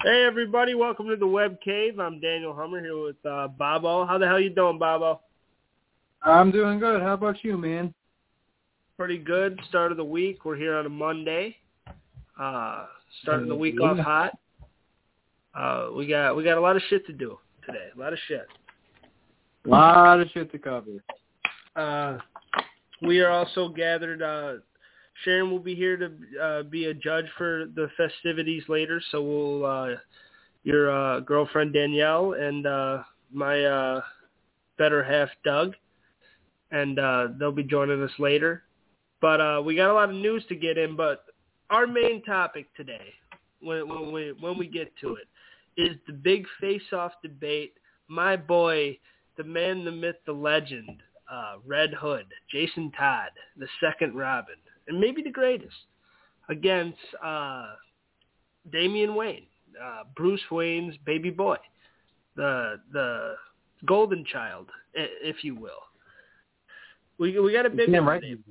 Hey everybody, welcome to the Web Cave. I'm Daniel Hummer here with Bobo. How the hell you doing, Bobo? I'm doing good. How about you, man? Pretty good. Start of the week. We're here on a Monday. Starting the week off hot. We got a lot of shit to do today. A lot of shit. A lot of shit to cover. We are also gathered. Sharon will be here to be a judge for the festivities later. So will your girlfriend Danielle and my better half Doug, and they'll be joining us later. But we got a lot of news to get in. But our main topic today, when we get to it, is the big face-off debate. My boy, the man, the myth, the legend, Red Hood, Jason Todd, the second Robin, and maybe the greatest, against Damian Wayne, Bruce Wayne's baby boy, the golden child, if you will. We got a big one. Right. He's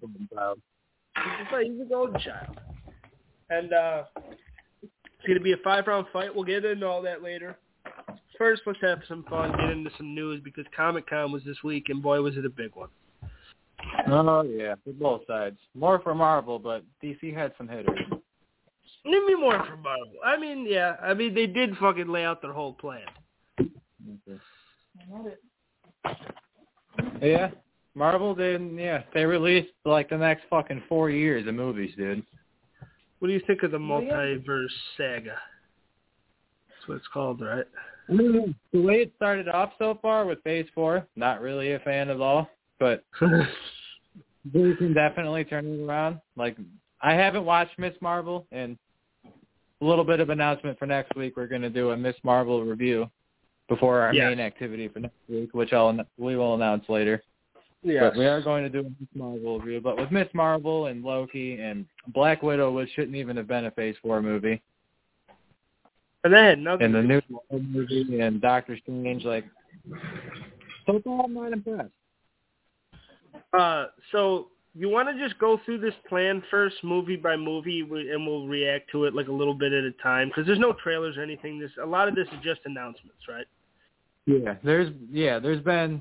a golden child. And it's going to be a 5-round fight. We'll get into all that later. First, let's have some fun, get into some news, because Comic-Con was this week, and boy, was it a big one. Oh, yeah, for both sides. More for Marvel, but DC had some hitters. Maybe more for Marvel. I mean, yeah. I mean, they did fucking lay out their whole plan. Yeah, Marvel did, yeah. They released, like, the next fucking 4 years of movies, dude. What do you think of the multiverse saga? That's what it's called, right? The way it started off so far with Phase 4, not really a fan at all, but they can definitely turn it around. Like, I haven't watched Miss Marvel, and a little bit of announcement for next week. We're going to do a Miss Marvel review before our main activity for next week, which we will announce later. Yeah. But we are going to do a Miss Marvel review. But with Miss Marvel and Loki and Black Widow, which shouldn't even have been a Phase 4 movie. And then and the new movie and Doctor Strange, like, so far I'm not impressed. So you want to just go through this plan first, movie by movie, and we'll react to it like a little bit at a time, because there's no trailers or anything. A lot of this is just announcements, right? Yeah, there's been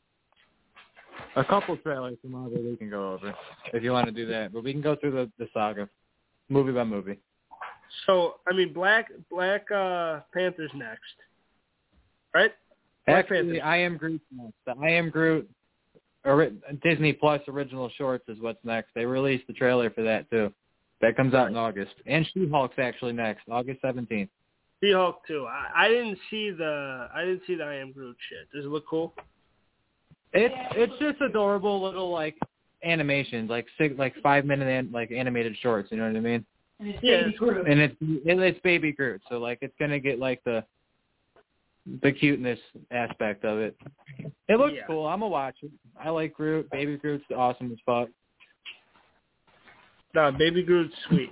a couple trailers from Marvel we can go over if you want to do that, but we can go through the saga, movie by movie. So, I mean, Black Panther's next, right? Actually, I Am Groot next. The I Am Groot Disney Plus original shorts is what's next. They released the trailer for that too. That comes out in August. And She-Hulk's actually next, August 17th. She-Hulk too. I didn't see the I Am Groot shit. Does it look cool? It's just adorable little like animations, like 5-minute like animated shorts. You know what I mean? And it's Baby Groot. And it's Baby Groot, so like it's gonna get like the cuteness aspect of it. It looks cool. I'm gonna watch it. I like Groot. Baby Groot's awesome as fuck. No, Baby Groot's sweet.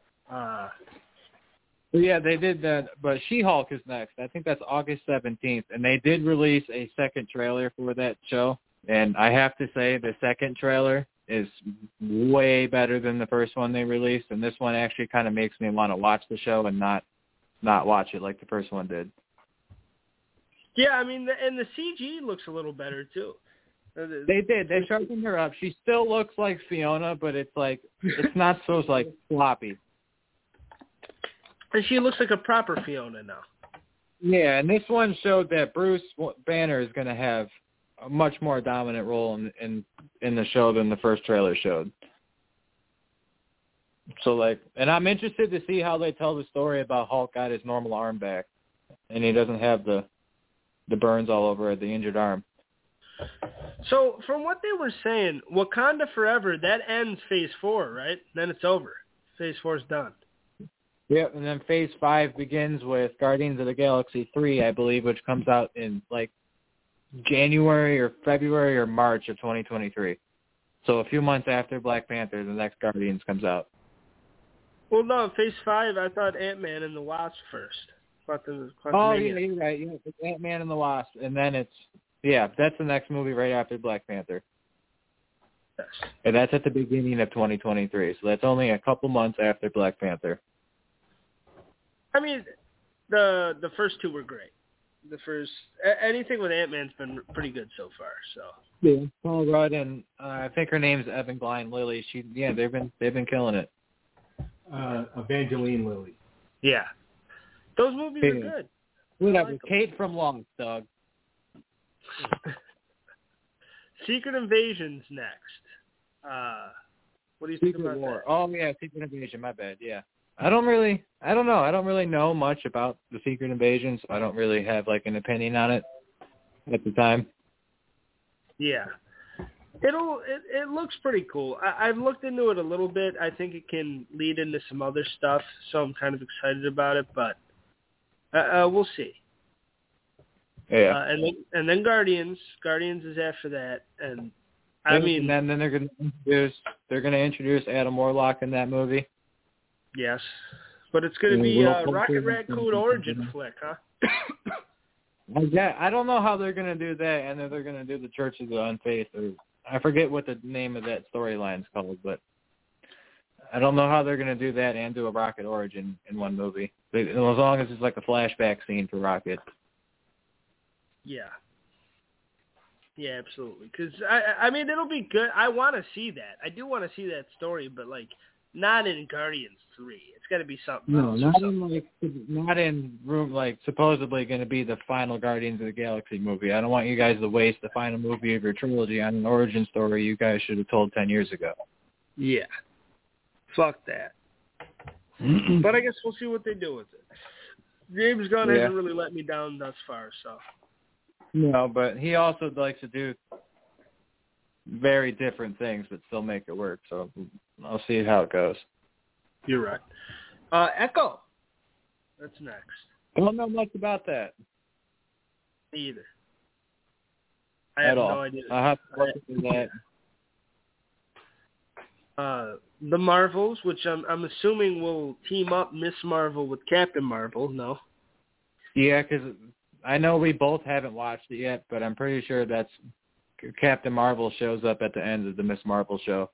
Yeah, they did that, but She-Hulk is next. I think that's August 17th, and they did release a second trailer for that show. And I have to say, the second trailer is way better than the first one they released, and this one actually kind of makes me want to watch the show and not watch it like the first one did. Yeah, I mean, and the CG looks a little better too. They did. They sharpened her up. She still looks like Fiona, but it's like it's not so like sloppy. And she looks like a proper Fiona now. Yeah, and this one showed that Bruce Banner is going to have a much more dominant role in the show than the first trailer showed. So like, and I'm interested to see how they tell the story about Hulk got his normal arm back, and he doesn't have the burns all over the injured arm. So from what they were saying, Wakanda Forever, that ends Phase 4, right? Then it's over. Phase 4 is done. Yep, and then Phase 5 begins with Guardians of the Galaxy 3, I believe, which comes out in like January or February or March of 2023. So a few months after Black Panther, the next Guardians comes out. Well, no, Phase 5, I thought Ant-Man and the Wasp first. Oh, yeah, you're right. Yeah, it's Ant-Man and the Wasp, and then that's the next movie right after Black Panther. Yes. And that's at the beginning of 2023, so that's only a couple months after Black Panther. I mean, the first two were great. The first anything with Ant-Man's been pretty good so far. So yeah, Paul Rudd and I think her name's Evan Glein Lilly. They've been killing it. Evangeline Lilly. yeah, those movies are good. Whatever. Like Kate from Lost, dog. Secret Invasion's next. What do you think about War. that? Oh yeah, Secret Invasion. My bad. Yeah. I don't really know much about the Secret Invasion, so I don't really have like an opinion on it at the time. Yeah. It looks pretty cool. I've looked into it a little bit. I think it can lead into some other stuff, so I'm kind of excited about it, but we'll see. Yeah. And then Guardians. Guardians is after that, and then they're gonna introduce Adam Warlock in that movie. Yes, but it's gonna be Rocket Raccoon origin flick, huh? Yeah, I don't know how they're gonna do that, and then they're gonna do the Church of the Unfaith, or I forget what the name of that storyline's called, but I don't know how they're gonna do that and do a Rocket origin in one movie, as long as it's like a flashback scene for Rocket. Yeah. Yeah, absolutely. Because I mean, it'll be good. I want to see that. I do want to see that story, but like, not in Guardians 3. It's got to be something. No, not in room like supposedly going to be the final Guardians of the Galaxy movie. I don't want you guys to waste the final movie of your trilogy on an origin story you guys should have told 10 years ago. Yeah. Fuck that. But I guess we'll see what they do with it. James Gunn hasn't really let me down thus far, so. No, but he also likes to do very different things but still make it work. So I'll see how it goes. You're right. Echo. That's next. I don't know much about that. Me either. I have no idea. I'll have to look into that. The Marvels, which I'm assuming will team up Miss Marvel with Captain Marvel. No. Yeah, because I know we both haven't watched it yet, but I'm pretty sure that's Captain Marvel shows up at the end of the Miss Marvel show.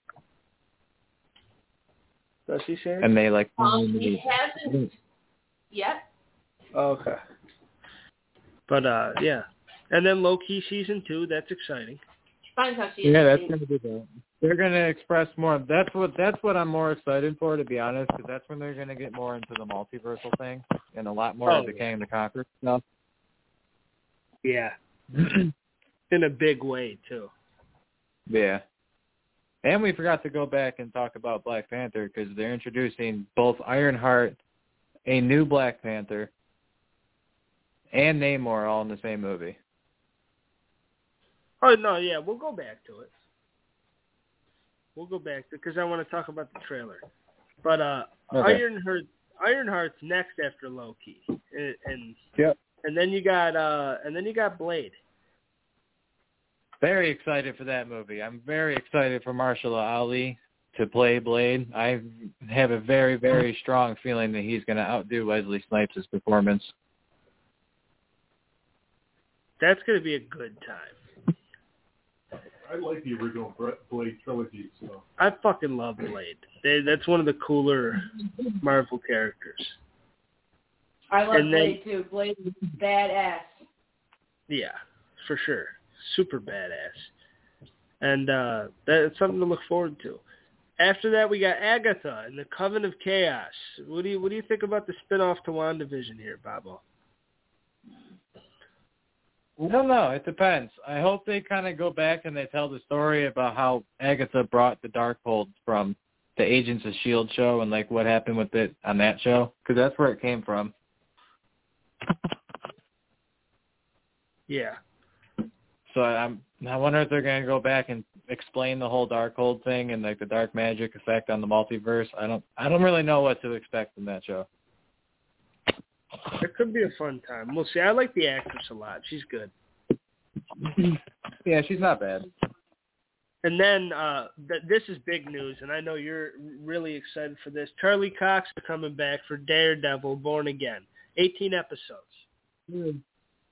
Does he say? And they like. He hasn't yet. Okay. But yeah, and then Loki season 2. That's exciting. That's gonna be good. They're gonna express more. That's what I'm more excited for, to be honest, because that's when they're gonna get more into the multiversal thing and a lot more of the Kang the Conqueror stuff. Yeah. In a big way, too. Yeah. And we forgot to go back and talk about Black Panther because they're introducing both Ironheart, a new Black Panther, and Namor all in the same movie. Oh, no, yeah, we'll go back to it. We'll go back to it because I want to talk about the trailer. But okay. Ironheart's next after Loki. And yep. And then you got Blade. Very excited for that movie. I'm very excited for Mahershala Ali to play Blade. I have a very, very strong feeling that he's going to outdo Wesley Snipes' performance. That's going to be a good time. I like the original Blade trilogy. So I fucking love Blade. That's one of the cooler Marvel characters. I love Blade too. Blade is badass. Yeah, for sure. Super badass. And that's something to look forward to. After that, we got Agatha and the Coven of Chaos. What do you think about the spinoff to WandaVision here, Bobo? I don't know. It depends. I hope they kind of go back and they tell the story about how Agatha brought the Darkhold from the Agents of S.H.I.E.L.D. show and like what happened with it on that show, because that's where it came from. Yeah. So I wonder if they're going to go back and explain the whole Darkhold thing and like the dark magic effect on the multiverse. I don't really know what to expect from that show. It could be a fun time. We'll see. I like the actress a lot. She's good. Yeah, she's not bad. And then this is big news, and I know you're really excited for this. Charlie Cox is coming back for Daredevil Born Again. 18 episodes.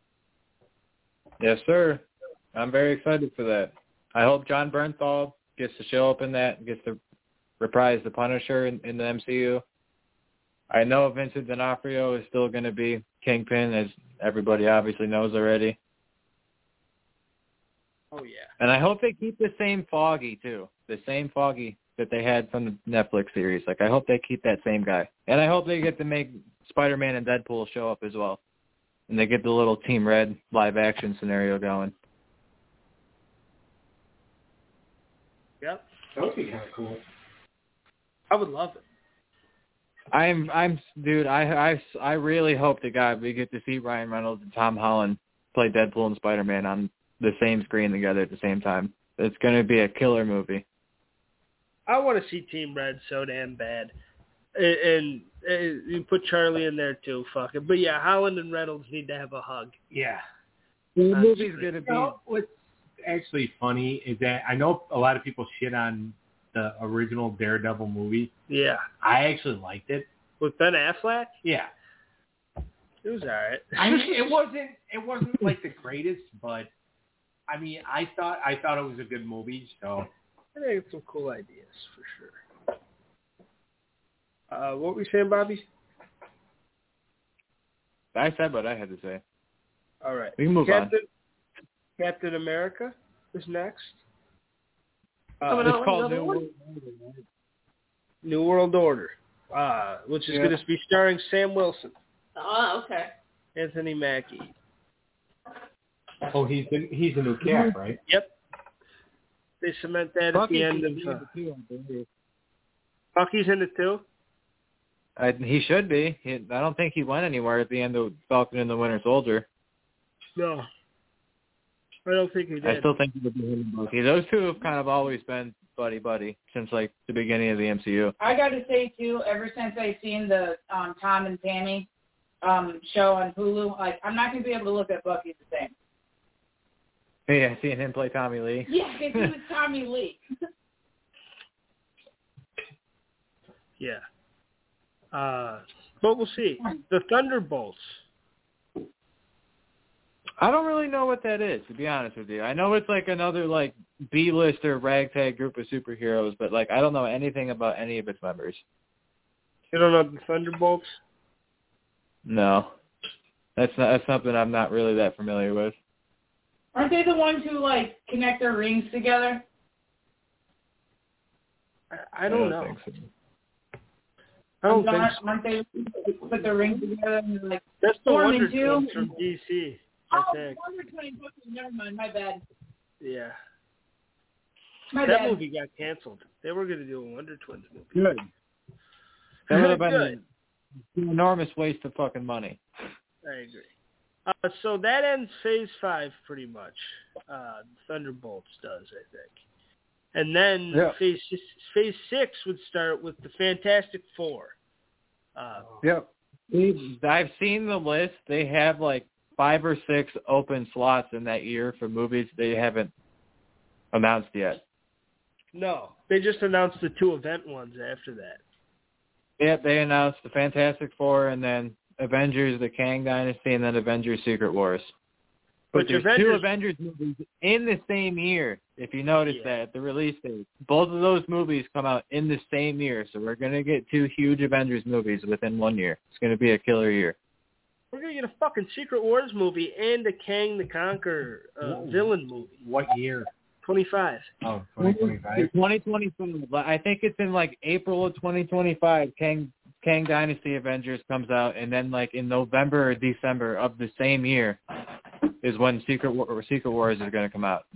Yes, sir. I'm very excited for that. I hope John Bernthal gets to show up in that, gets to reprise the Punisher in the MCU. I know Vincent D'Onofrio is still going to be Kingpin, as everybody obviously knows already. Oh, yeah. And I hope they keep the same Foggy, too. The same Foggy that they had from the Netflix series. Like, I hope they keep that same guy. And I hope they get to make Spider-Man and Deadpool show up as well. And they get the little Team Red live-action scenario going. Yep. That would be kind of cool. I would love it. Dude, I really hope to God we get to see Ryan Reynolds and Tom Holland play Deadpool and Spider-Man on the same screen together at the same time. It's going to be a killer movie. I want to see Team Red so damn bad. And you put Charlie in there too, fuck it. But yeah, Holland and Reynolds need to have a hug. Yeah. The movie's going to be... What's actually funny is that I know a lot of people shit on the original Daredevil movie. Yeah. I actually liked it. With Ben Affleck? Yeah. It was alright. I mean, it wasn't like the greatest, but I mean, I thought it was a good movie. So I think it's some cool ideas for sure. What were you saying, Bobby? I said what I had to say. All right. We can move on. Captain America is next. It's called New World Order, which is going to be starring Sam Wilson, Oh, okay. Anthony Mackie. Oh, he's a new Cap, right? Yep. They cement that at the end of... Bucky's in it too? He should be. I don't think he went anywhere at the end of Falcon and the Winter Soldier. No. I don't think he did. I still think he would be him and Bucky. Those two have kind of always been buddy-buddy since, like, the beginning of the MCU. I got to say, too, ever since I've seen the Tom and Tammy show on Hulu, like, I'm not going to be able to look at Bucky the same. Yeah, seeing him play Tommy Lee. Yeah, because he was Tommy Lee. Yeah. But we'll see. The Thunderbolts. I don't really know what that is, to be honest with you. I know it's like another like B-list or ragtag group of superheroes, but like I don't know anything about any of its members. You don't know the Thunderbolts? No. That's something I'm not really that familiar with. Aren't they the ones who, like, connect their rings together? I don't know. Think so. I don't think so. Aren't they put their rings together and, like, that's the Storm Wonder and Doom? Twins from DC, I think. Wonder Twins. Never mind. My bad. Yeah. My That bad. movie got canceled. They were going to do a Wonder Twins movie. Good. That would have been Good. an enormous waste of fucking money. I agree. So that ends Phase 5 pretty much. Thunderbolts does, I think. And then Phase 6 would start with the Fantastic Four. Yep. I've seen the list. They have like 5 or 6 open slots in that year for movies they haven't announced yet. No, they just announced the 2 event ones after that. Yeah, they announced the Fantastic Four and then Avengers, the Kang Dynasty, and then Avengers Secret Wars. But there's 2 Avengers movies in the same year, if you notice that, at the release date. Both of those movies come out in the same year, so we're going to get 2 huge Avengers movies within 1 year. It's going to be a killer year. We're going to get a fucking Secret Wars movie and a Kang the Conqueror villain movie. What year? 25. Oh, 2025. 2025. I think it's in like April of 2025. Kang Dynasty Avengers comes out, and then like in November or December of the same year is when Secret Wars is going to come out.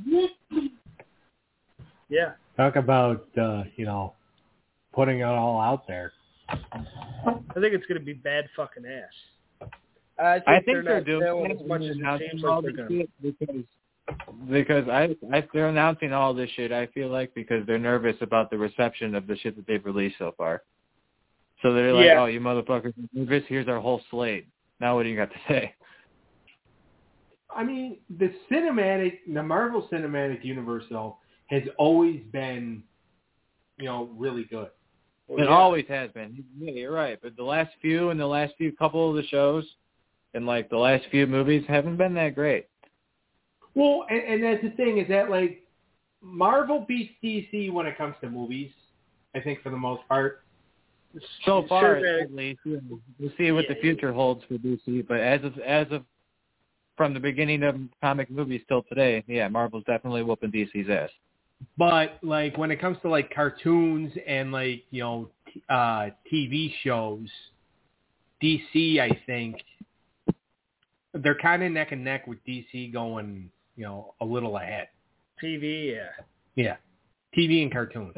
Yeah. Talk about putting it all out there. I think it's going to be bad fucking ass. I think they're doing it as much as it seems like they're going to. Because they're announcing all this shit, I feel like, because they're nervous about the reception of the shit that they've released so far. So they're like, oh, you motherfuckers are nervous? Here's our whole slate. Now what do you got to say? I mean, the Marvel Cinematic Universe, though, has always been, really good. It always has been. Yeah, you're right. But the last few couple of the shows and, like, the last few movies haven't been that great. Well, and that's the thing, is that, like, Marvel beats DC when it comes to movies, I think, for the most part. So far, Sure, at least, we'll see what the future holds for DC. But as of from the beginning of comic movies till today, yeah, Marvel's definitely whooping DC's ass. But like when it comes to like cartoons and like TV shows, DC, I think they're kind of neck and neck with DC going a little ahead. TV, Yeah, TV and cartoons.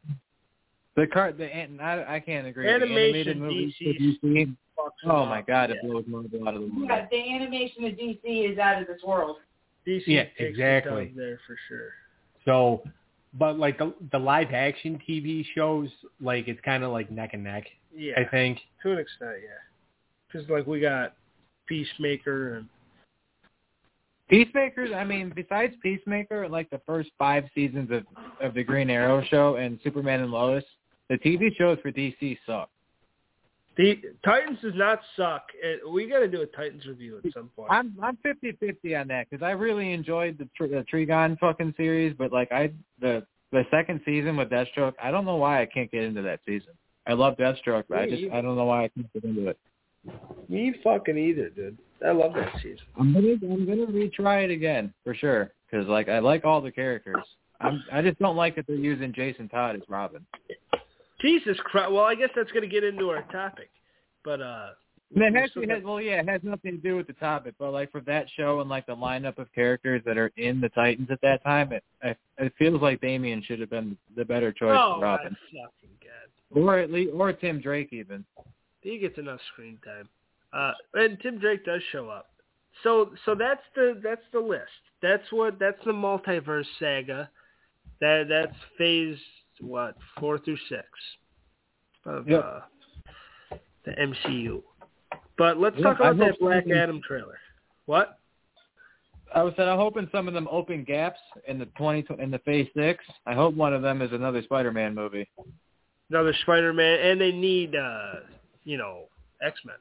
I can't agree. Animation, the animated movies DC. for DC, oh my God, it blows Marvel out of the water. Yeah, the animation of DC is out of this world. DC Yeah, takes exactly. the dub there for sure. So, but like the live action TV shows, like it's kind of like neck and neck. Yeah, I think to an extent, yeah. Because like we got Peacemaker and Peacemaker, I mean, besides Peacemaker, like the first 5 seasons of the Green Arrow show and Superman and Lois, the TV shows for DC suck. the Titans does not suck. We got to do a Titans review at some point. I'm 50-50 on that because I really enjoyed the Trigon fucking series, but like the second season with Deathstroke, I don't know why I can't get into that season. I love Deathstroke, but I don't know why I can't get into it. Me fucking either, dude. I love that season. I'm gonna retry it again for sure because like I like all the characters. I just don't like that they're using Jason Todd as Robin. Jesus Christ! Well, I guess that's gonna get into our topic, but it has nothing to do with the topic, but like for that show and like the lineup of characters that are in the Titans at that time, it feels like Damian should have been the better choice for Robin. Oh my fucking God! Or Tim Drake even. He gets enough screen time. And Tim Drake does show up. So that's the list. That's the multiverse saga. That's phase 4 through 6 of the MCU. But let's talk about that Black Adam trailer. What? I'm hoping some of them open gaps in the phase 6. I hope one of them is another Spider-Man movie. Another Spider-Man, and they need X-Men.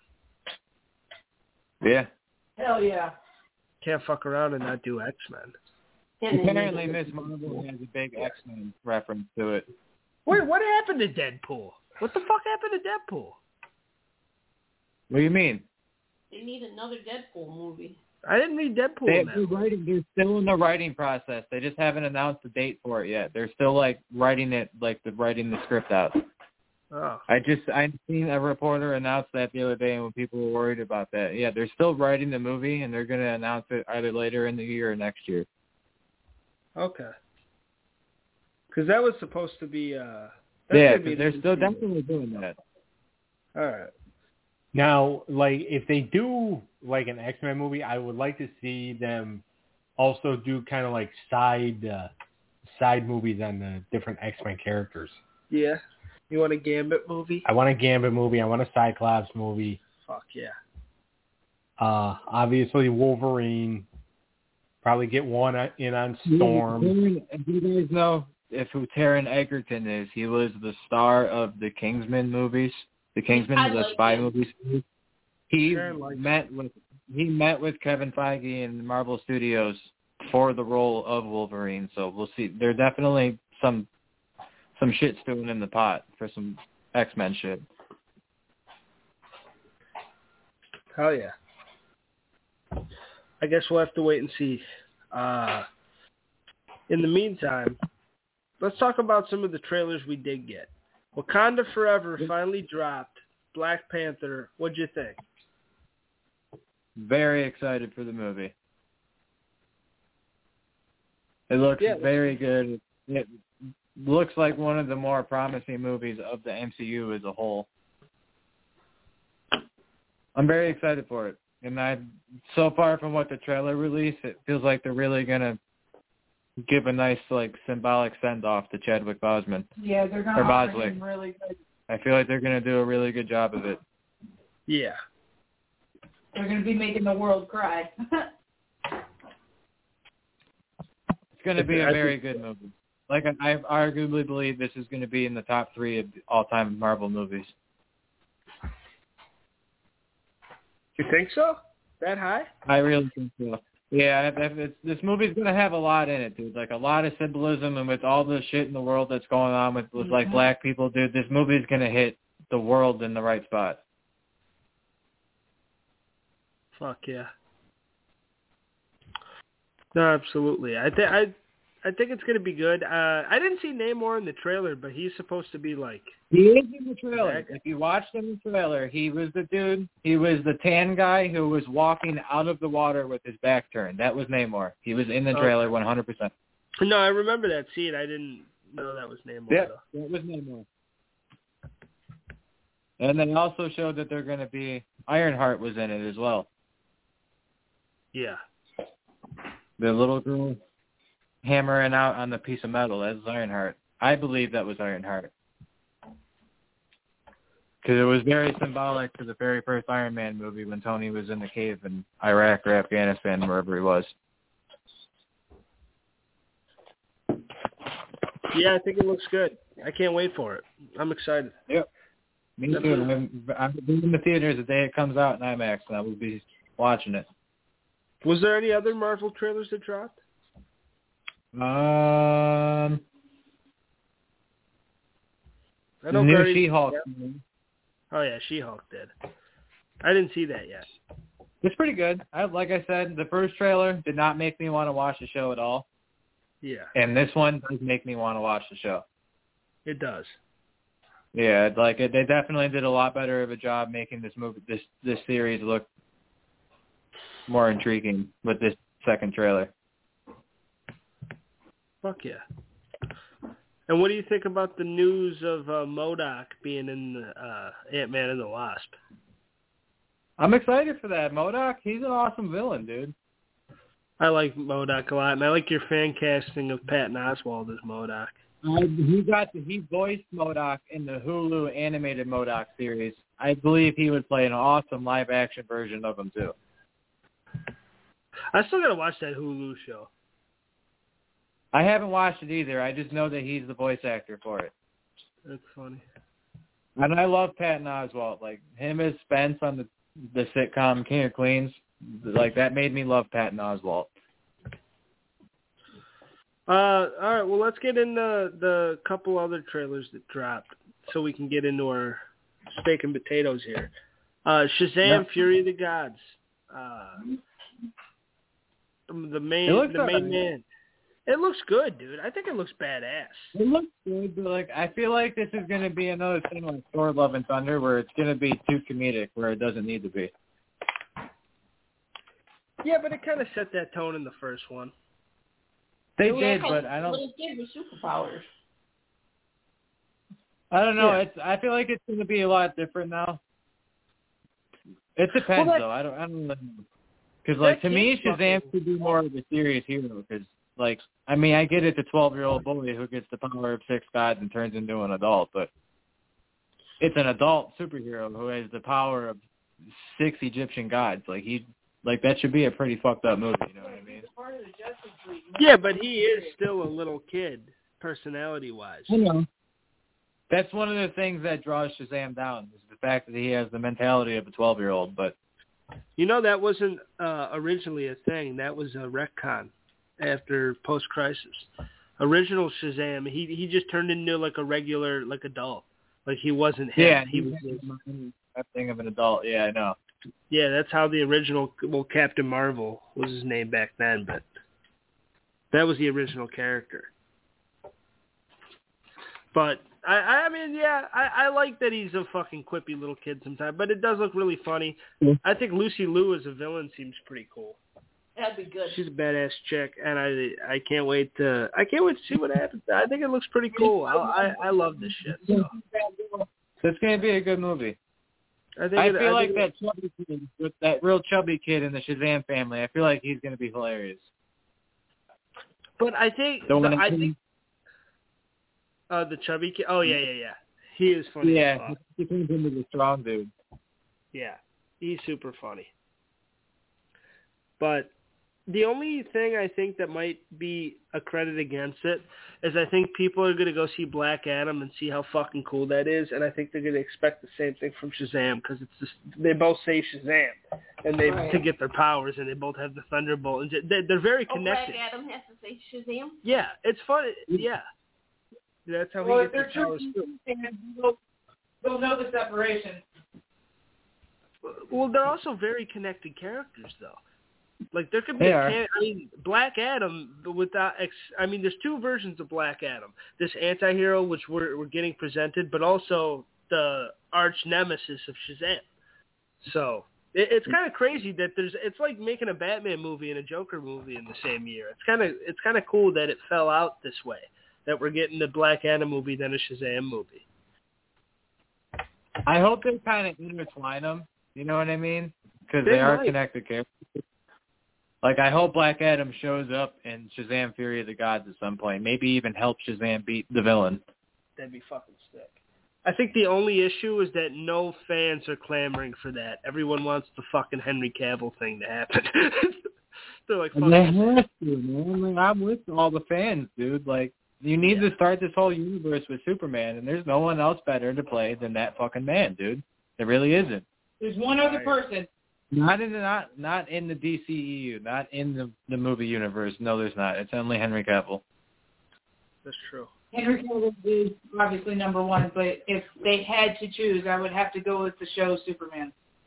Yeah. Hell yeah. Can't fuck around and not do X-Men. Apparently, Ms. Marvel has a big X-Men reference to it. Wait, what happened to Deadpool? What the fuck happened to Deadpool? What do you mean? They need another Deadpool movie. I didn't read Deadpool. They're still in the writing process. They just haven't announced the date for it yet. They're still writing the script out. Oh. I seen a reporter announce that the other day, and when people were worried about that, yeah, they're still writing the movie, and they're going to announce it either later in the year or next year. Okay. Because that was supposed to be. They're still definitely doing that. All right. Now, like if they do like an X-Men movie, I would like to see them also do kind of like side movies on the different X-Men characters. Yeah. You want a Gambit movie? I want a Gambit movie. I want a Cyclops movie. Fuck yeah. Obviously Wolverine. Probably get one in on Storm. Do you guys know who Taron Egerton is? He was the star of the Kingsman movies. The Kingsman, the spy movies. He met with Kevin Feige and Marvel Studios for the role of Wolverine. So we'll see. There's definitely some shit stewing in the pot for some X-Men shit. Hell yeah. I guess we'll have to wait and see. In the meantime, let's talk about some of the trailers we did get. Wakanda Forever finally dropped. Black Panther. What'd you think? Very excited for the movie. It looks very good. It looks like one of the more promising movies of the MCU as a whole. I'm very excited for it. And so far from what the trailer released, it feels like they're really going to give a nice, symbolic send-off to Chadwick Boseman. Yeah, they're going to offer him really good. I feel like they're going to do a really good job of it. Yeah. They're going to be making the world cry. It's going to be a very good movie. I arguably believe this is going to be in the top 3 of all-time Marvel movies. You think so? That high? I really think so. Yeah, this movie's going to have a lot in it, dude. A lot of symbolism, and with all the shit in the world that's going on with black people, dude, this movie's going to hit the world in the right spot. Fuck yeah. No, absolutely. I think it's gonna be good. I didn't see Namor in the trailer, but he's supposed to be like. He is in the trailer. If you watched him in the trailer, he was the dude. He was the tan guy who was walking out of the water with his back turned. That was Namor. He was in the trailer 100%. No, I remember that scene. I didn't know that was Namor. Yeah, though. that was Namor. And they also showed that they're going to be Ironheart was in it as well. Yeah. The little girl hammering out on the piece of metal. That's Ironheart. I believe that was Ironheart. Because it was very symbolic to the very first Iron Man movie when Tony was in the cave in Iraq or Afghanistan, wherever he was. Yeah, I think it looks good. I can't wait for it. I'm excited. Yep. Me too. I'm in the theaters the day it comes out in IMAX, and I will be watching it. Was there any other Marvel trailers that dropped? I know New She-Hulk. Yeah. Oh yeah, She-Hulk did. I didn't see that yet. It's pretty good. Like I said, the first trailer did not make me want to watch the show at all. Yeah. And this one does make me want to watch the show. It does. Yeah, they definitely did a lot better of a job making this series look more intriguing with this second trailer. Fuck yeah. And what do you think about the news of MODOK being in Ant-Man and the Wasp? I'm excited for that. MODOK, he's an awesome villain, dude. I like MODOK a lot, and I like your fan casting of Patton Oswalt as MODOK. He voiced MODOK in the Hulu animated MODOK series. I believe he would play an awesome live-action version of him, too. I still got to watch that Hulu show. I haven't watched it either. I just know that he's the voice actor for it. That's funny. And I love Patton Oswalt. Like, him as Spence on the sitcom King of Queens, like, that made me love Patton Oswalt. All right, well, let's get into the couple other trailers that dropped so we can get into our steak and potatoes here. Shazam, Fury of the Gods. The main man. It looks good, dude. I think it looks badass. It looks good, but like I feel like this is going to be another thing like Thor: Love and Thunder, where it's going to be too comedic, where it doesn't need to be. Yeah, but it kind of set that tone in the first one. They did, but I don't. Little kid with superpowers. I don't know. Yeah. I feel like it's going to be a lot different now. It depends, though. I don't know. Because like to me, Shazam should be more of a serious hero. Because like, I mean, I get it, the 12-year-old boy who gets the power of 6 gods and turns into an adult, but it's an adult superhero who has the power of 6 Egyptian gods. Like that should be a pretty fucked up movie. You know what I mean? Yeah, but he is still a little kid, personality-wise. I know. That's one of the things that draws Shazam down is the fact that he has the mentality of a 12-year-old. But you know, that wasn't originally a thing. That was a retcon after post-crisis. Original Shazam, he just turned into like a regular adult. Like he wasn't him. Yeah, he was that thing of an adult. Yeah, I know. Yeah, that's how the original, Captain Marvel was his name back then, but that was the original character. But, I mean, yeah, I like that he's a fucking quippy little kid sometimes, but it does look really funny. Yeah. I think Lucy Liu as a villain seems pretty cool. That'd be good. She's a badass chick, and I can't wait to see what happens. I think it looks pretty cool. I love this shit. So. It's going to be a good movie. I feel like that chubby kid, with that real chubby kid in the Shazam family, I feel like he's going to be hilarious. But I think the chubby kid. Oh yeah. He is funny. Yeah, he turns into the strong dude. Yeah, he's super funny. But the only thing I think that might be a credit against it is I think people are going to go see Black Adam and see how fucking cool that is, and I think they're going to expect the same thing from Shazam because it's just, they both say Shazam and they to get their powers, and they both have the Thunderbolt, and they're very connected. Black Adam has to say Shazam? Yeah, it's fun. Yeah. That's how he gets his powers too. they'll know the separation. Well, they're also very connected characters, though. Like, there could be Black Adam without... there's two versions of Black Adam. This anti-hero, which we're getting presented, but also the arch nemesis of Shazam. So, it's kind of crazy that it's like making a Batman movie and a Joker movie in the same year. It's kind of cool that it fell out this way, that we're getting the Black Adam movie, then a Shazam movie. I hope they kind of intertwine them. You know what I mean? Because they are connected characters. Like, I hope Black Adam shows up in Shazam Fury of the Gods at some point. Maybe even help Shazam beat the villain. That'd be fucking sick. I think the only issue is that no fans are clamoring for that. Everyone wants the fucking Henry Cavill thing to happen. They're like, fuck. They have to, man. Like, I'm with all the fans, dude. Like, you need to start this whole universe with Superman, and there's no one else better to play than that fucking man, dude. There really isn't. There's one other person. Not in the DCEU, not in the movie universe. No, there's not. It's only Henry Cavill. That's true. Henry Cavill is obviously number one, but if they had to choose, I would have to go with the show Superman.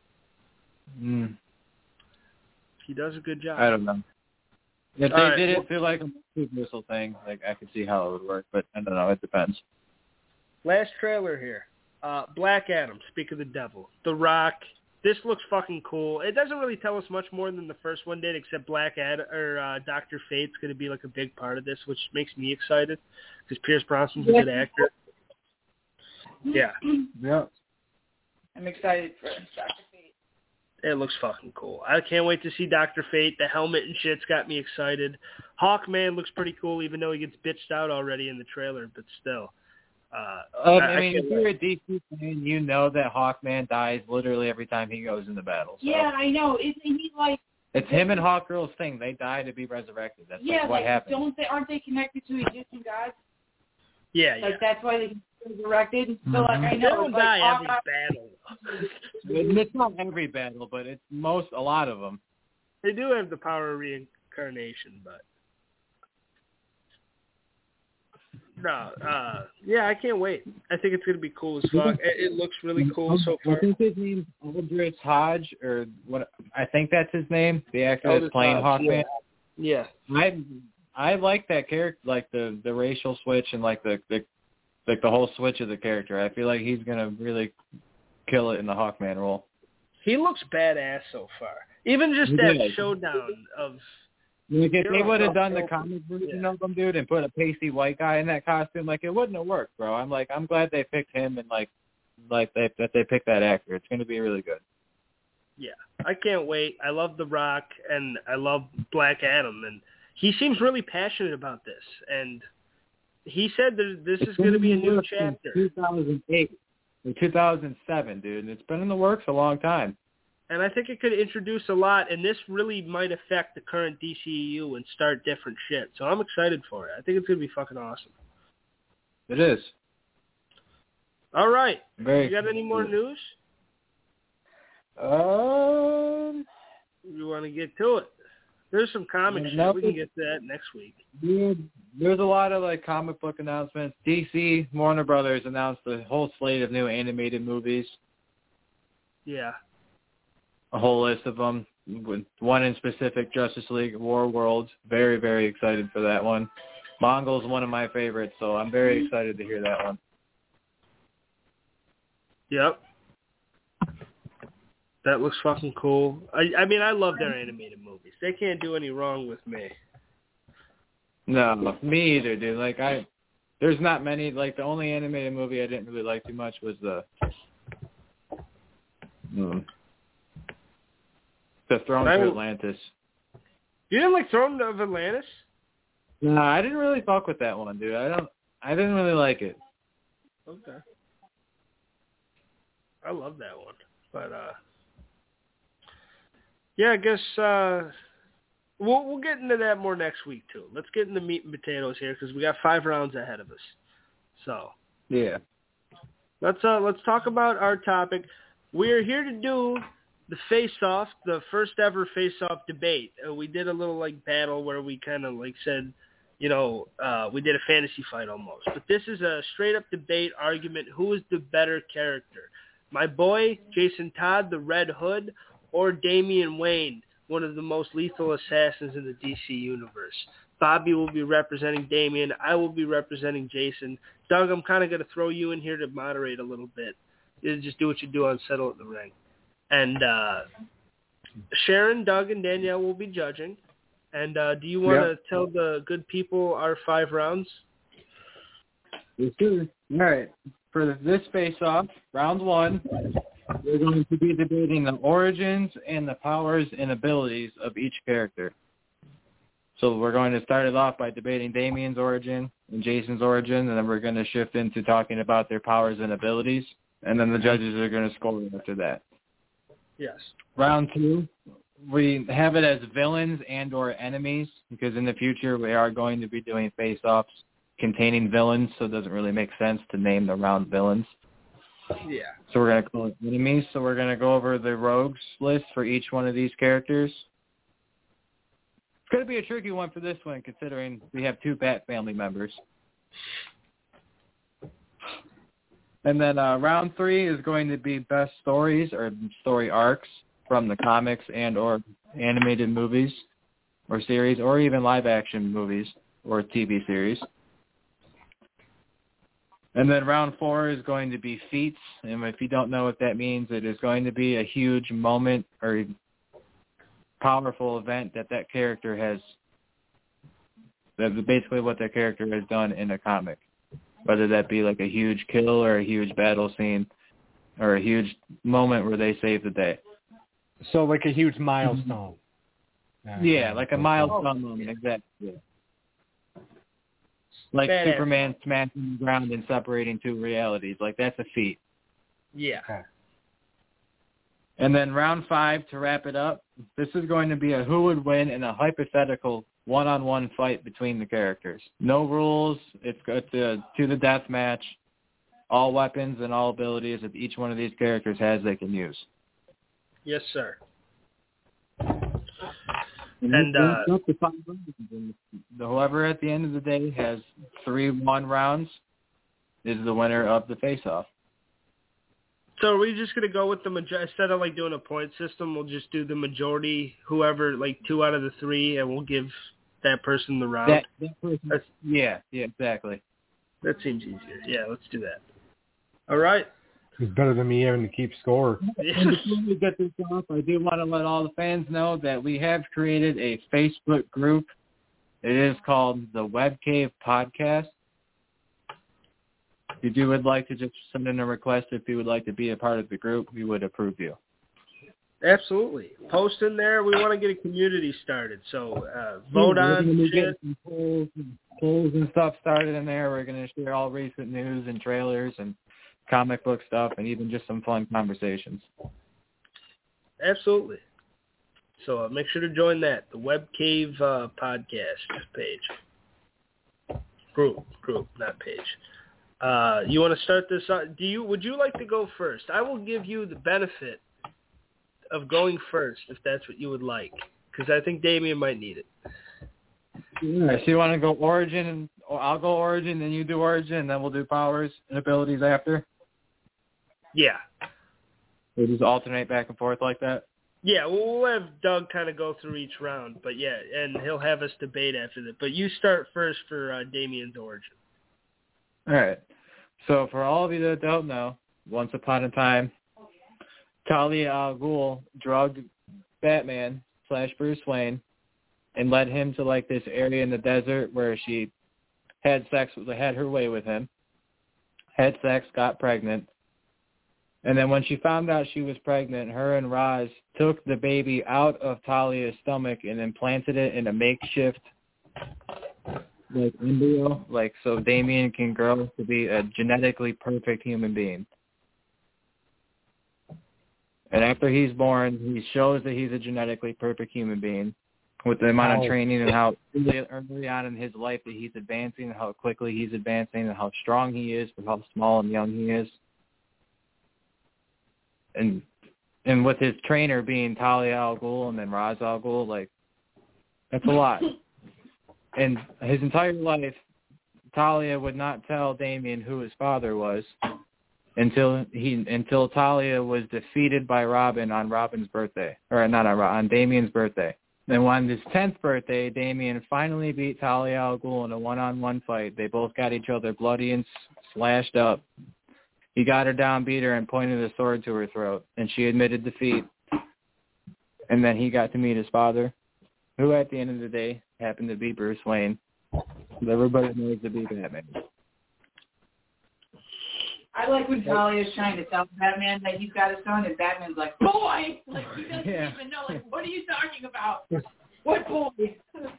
He does a good job. I don't know. If they did it feel like a universal thing, like I could see how it would work, but I don't know. It depends. Last trailer here. Black Adam, Speak of the Devil. The Rock. This looks fucking cool. It doesn't really tell us much more than the first one did, except Black Adam or Dr. Fate's going to be like a big part of this, which makes me excited because Pierce Brosnan's a good actor. Yeah. Yeah. I'm excited for Dr. Fate. It looks fucking cool. I can't wait to see Dr. Fate. The helmet and shit's got me excited. Hawkman looks pretty cool, even though he gets bitched out already in the trailer, but still. If you're a DC fan, you know that Hawkman dies literally every time he goes into battle. So. Yeah, I know. Isn't he like... It's him and Hawkgirl's thing. They die to be resurrected. That's what happens. Aren't they connected to Egyptian gods? Yeah, Like, that's why they get resurrected? Mm-hmm. So, like, I know. They don't die every battle. It's not every battle, but it's a lot of them. They do have the power of reincarnation, but... No, I can't wait. I think it's going to be cool as fuck. It looks really cool so far. I think his name's Aldrich Hodge, or what? I think that's his name, the actor that's playing Hawkman. Yeah. I like that character, like the racial switch and like the whole switch of the character. I feel like he's going to really kill it in the Hawkman role. He looks badass so far. Even just showdown of... Like if they would have done the comic version of him, dude, and put a pasty white guy in that costume, like it wouldn't have worked, bro. I'm glad they picked him and that they picked that actor. It's going to be really good. Yeah, I can't wait. I love The Rock and I love Black Adam, and he seems really passionate about this. And he said that this is going to be a new chapter. 2008 or 2007, dude, and it's been in the works a long time. And I think it could introduce a lot, and this really might affect the current DCEU and start different shit. So I'm excited for it. I think it's going to be fucking awesome. It is. All right. You got any more news? You want to get to it? There's some comic shit. We can get to that next week. There's a lot of comic book announcements. DC, Warner Brothers announced a whole slate of new animated movies. Yeah. A whole list of them. One in specific, Justice League War Worlds. Very, very excited for that one. Mongol's one of my favorites, so I'm very excited to hear that one. Yep. That looks fucking cool. I mean, I love their animated movies. They can't do any wrong with me. No, me either, dude. There's not many. The only animated movie I didn't really like too much was the Throne of Atlantis. You didn't like Throne of Atlantis? No, I didn't really fuck with that one, dude. I didn't really like it. Okay. I love that one. But yeah, I guess we'll get into that more next week too. Let's get into meat and potatoes here because we got 5 rounds ahead of us. So yeah, let's talk about our topic. We're here to do the face-off, the first ever face-off debate. We did a little battle where we kind of said we did a fantasy fight almost. But this is a straight-up debate argument. Who is the better character? My boy, Jason Todd, the Red Hood, or Damian Wayne, one of the most lethal assassins in the DC universe? Bobby will be representing Damian. I will be representing Jason. Doug, I'm kind of going to throw you in here to moderate a little bit. You just do what you do on Settle at the Ring. And Sharon, Doug, and Danielle will be judging. And do you want to tell the good people our 5 rounds? Yes, sir. All right. For this face-off, round 1, we're going to be debating the origins and the powers and abilities of each character. So we're going to start it off by debating Damian's origin and Jason's origin, and then we're going to shift into talking about their powers and abilities, and then the judges are going to score after that. Yes. Round 2, we have it as villains and or enemies, because in the future we are going to be doing face-offs containing villains, so it doesn't really make sense to name the round villains. Yeah. So we're going to call it enemies. So we're going to go over the rogues list for each one of these characters. It's going to be a tricky one for this one, considering we have 2 Bat family members. And then round 3 is going to be best stories or story arcs from the comics and or animated movies or series, or even live-action movies or TV series. And then round 4 is going to be feats. And if you don't know what that means, it is going to be a huge moment or powerful event that character has, that's basically what that character has done in a comic. Whether that be like a huge kill or a huge battle scene or a huge moment where they save the day. So like a huge milestone. Yeah, like a milestone moment, exactly. Yeah. Like Badass. Superman smashing the ground and separating 2 realities. Like, that's a feat. Yeah. Okay. And then round 5, to wrap it up, this is going to be a who would win in a hypothetical one-on-one fight between the characters. No rules. It's a to-the-death match. All weapons and all abilities that each one of these characters has they can use. Yes, sir. And up to 5 rounds. Whoever at the end of the day has 3-1 rounds is the winner of the face-off. So are we just going to go with the majority? Instead of like doing a point system, we'll just do the majority, whoever, like 2 out of the 3, and we'll give that person the round? That person, yeah, exactly. That seems easier. Yeah, let's do that. All right. It's better than me having to keep score. And before we get this off, I do want to let all the fans know that we have created a Facebook group. It is called the Web Cave Podcast. If you would like to just send in a request, if you would like to be a part of the group, we would approve you. Absolutely. Post in there. We want to get a community started. So vote on shit. Some polls and stuff started in there. We're going to share all recent news and trailers and comic book stuff, and even just some fun conversations. Absolutely. So make sure to join that, the Web Cave podcast page. Group, not page. You want to start this? Would you like to go first? I will give you the benefit of going first if that's what you would like, because I think Damian might need it. Yeah, so you want to go origin, or I'll go origin, then you do origin, and then we'll do powers and abilities after? Yeah. We'll just alternate back and forth like that? Yeah, we'll have Doug kind of go through each round, but yeah, and he'll have us debate after that. But you start first for Damian's origin. All right. So for all of you that don't know, once upon a time, Talia al Ghul drugged Batman / Bruce Wayne and led him to like this area in the desert where she had her way with him, had sex, got pregnant. And then when she found out she was pregnant, her and Ra's took the baby out of Talia's stomach and implanted it in a makeshift like embryo, like so Damian can grow to be a genetically perfect human being. And after he's born, he shows that he's a genetically perfect human being with the amount of training and how early on in his life that he's advancing, how quickly he's advancing, and how strong he is for how small and young he is. And with his trainer being Talia al Ghul and then Ra's al Ghul, like, that's a lot. in his entire life, Talia would not tell Damian who his father was until Talia was defeated by Robin on Robin's birthday, or not on Damian's birthday. Then on his 10th birthday, Damian finally beat Talia al Ghul in a one-on-one fight. They both got each other bloody and slashed up. He got her down, beat her, and pointed a sword to her throat, and she admitted defeat. And then he got to meet his father, who at the end of the day happened to be Bruce Wayne. Everybody knows to be Batman. I like when Talia's trying to tell Batman that he's got a son, and Batman's like, boy! Like, he doesn't even know, like, what are you talking about? What boy?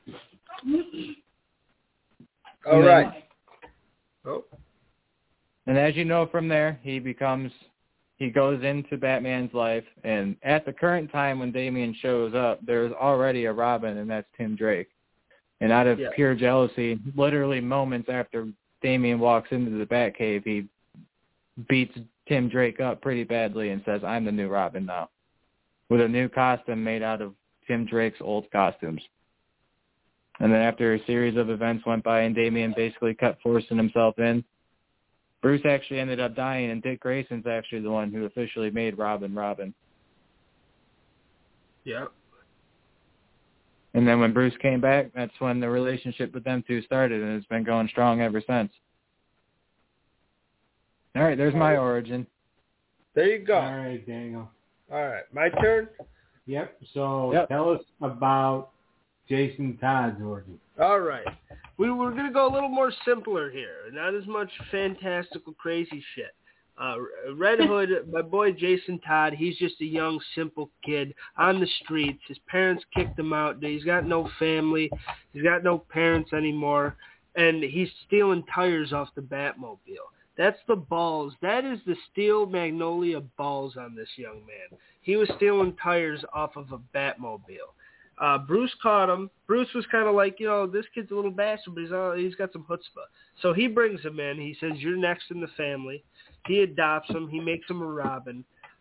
All right. Oh. And as you know from there, he goes into Batman's life, and at the current time when Damian shows up, there's already a Robin, and that's Tim Drake. And out of pure jealousy, literally moments after Damian walks into the Batcave, he beats Tim Drake up pretty badly and says, I'm the new Robin now, with a new costume made out of Tim Drake's old costumes. And then after a series of events went by and Damian basically kept forcing himself in, Bruce actually ended up dying, and Dick Grayson's actually the one who officially made Robin Robin. Yeah. And then when Bruce came back, that's when the relationship with them two started, and it's been going strong ever since. All right, there's my origin. There you go. All right, Daniel. All right, my turn? Yep. So tell us about Jason Todd's origin. All right. We're going to go a little more simpler here. Not as much fantastical, crazy shit. Red Hood, my boy Jason Todd, he's just a young, simple kid on the streets. His parents kicked him out. He's got no family. He's got no parents anymore. And he's stealing tires off the Batmobile. That's the balls. That is the steel magnolia balls on this young man. He was stealing tires off of a Batmobile. Bruce caught him. Bruce was kind of like, this kid's a little bastard, but he's got some chutzpah. So he brings him in. He says, you're next in the family. He adopts him. He makes him a Robin.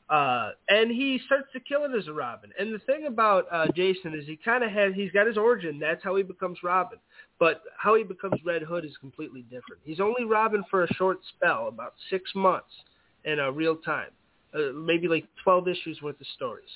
And he starts to kill it as a Robin. And the thing about Jason is he's got his origin. That's how he becomes Robin. But how he becomes Red Hood is completely different. He's only Robin for a short spell, about 6 months in real time. Maybe like 12 issues worth of stories.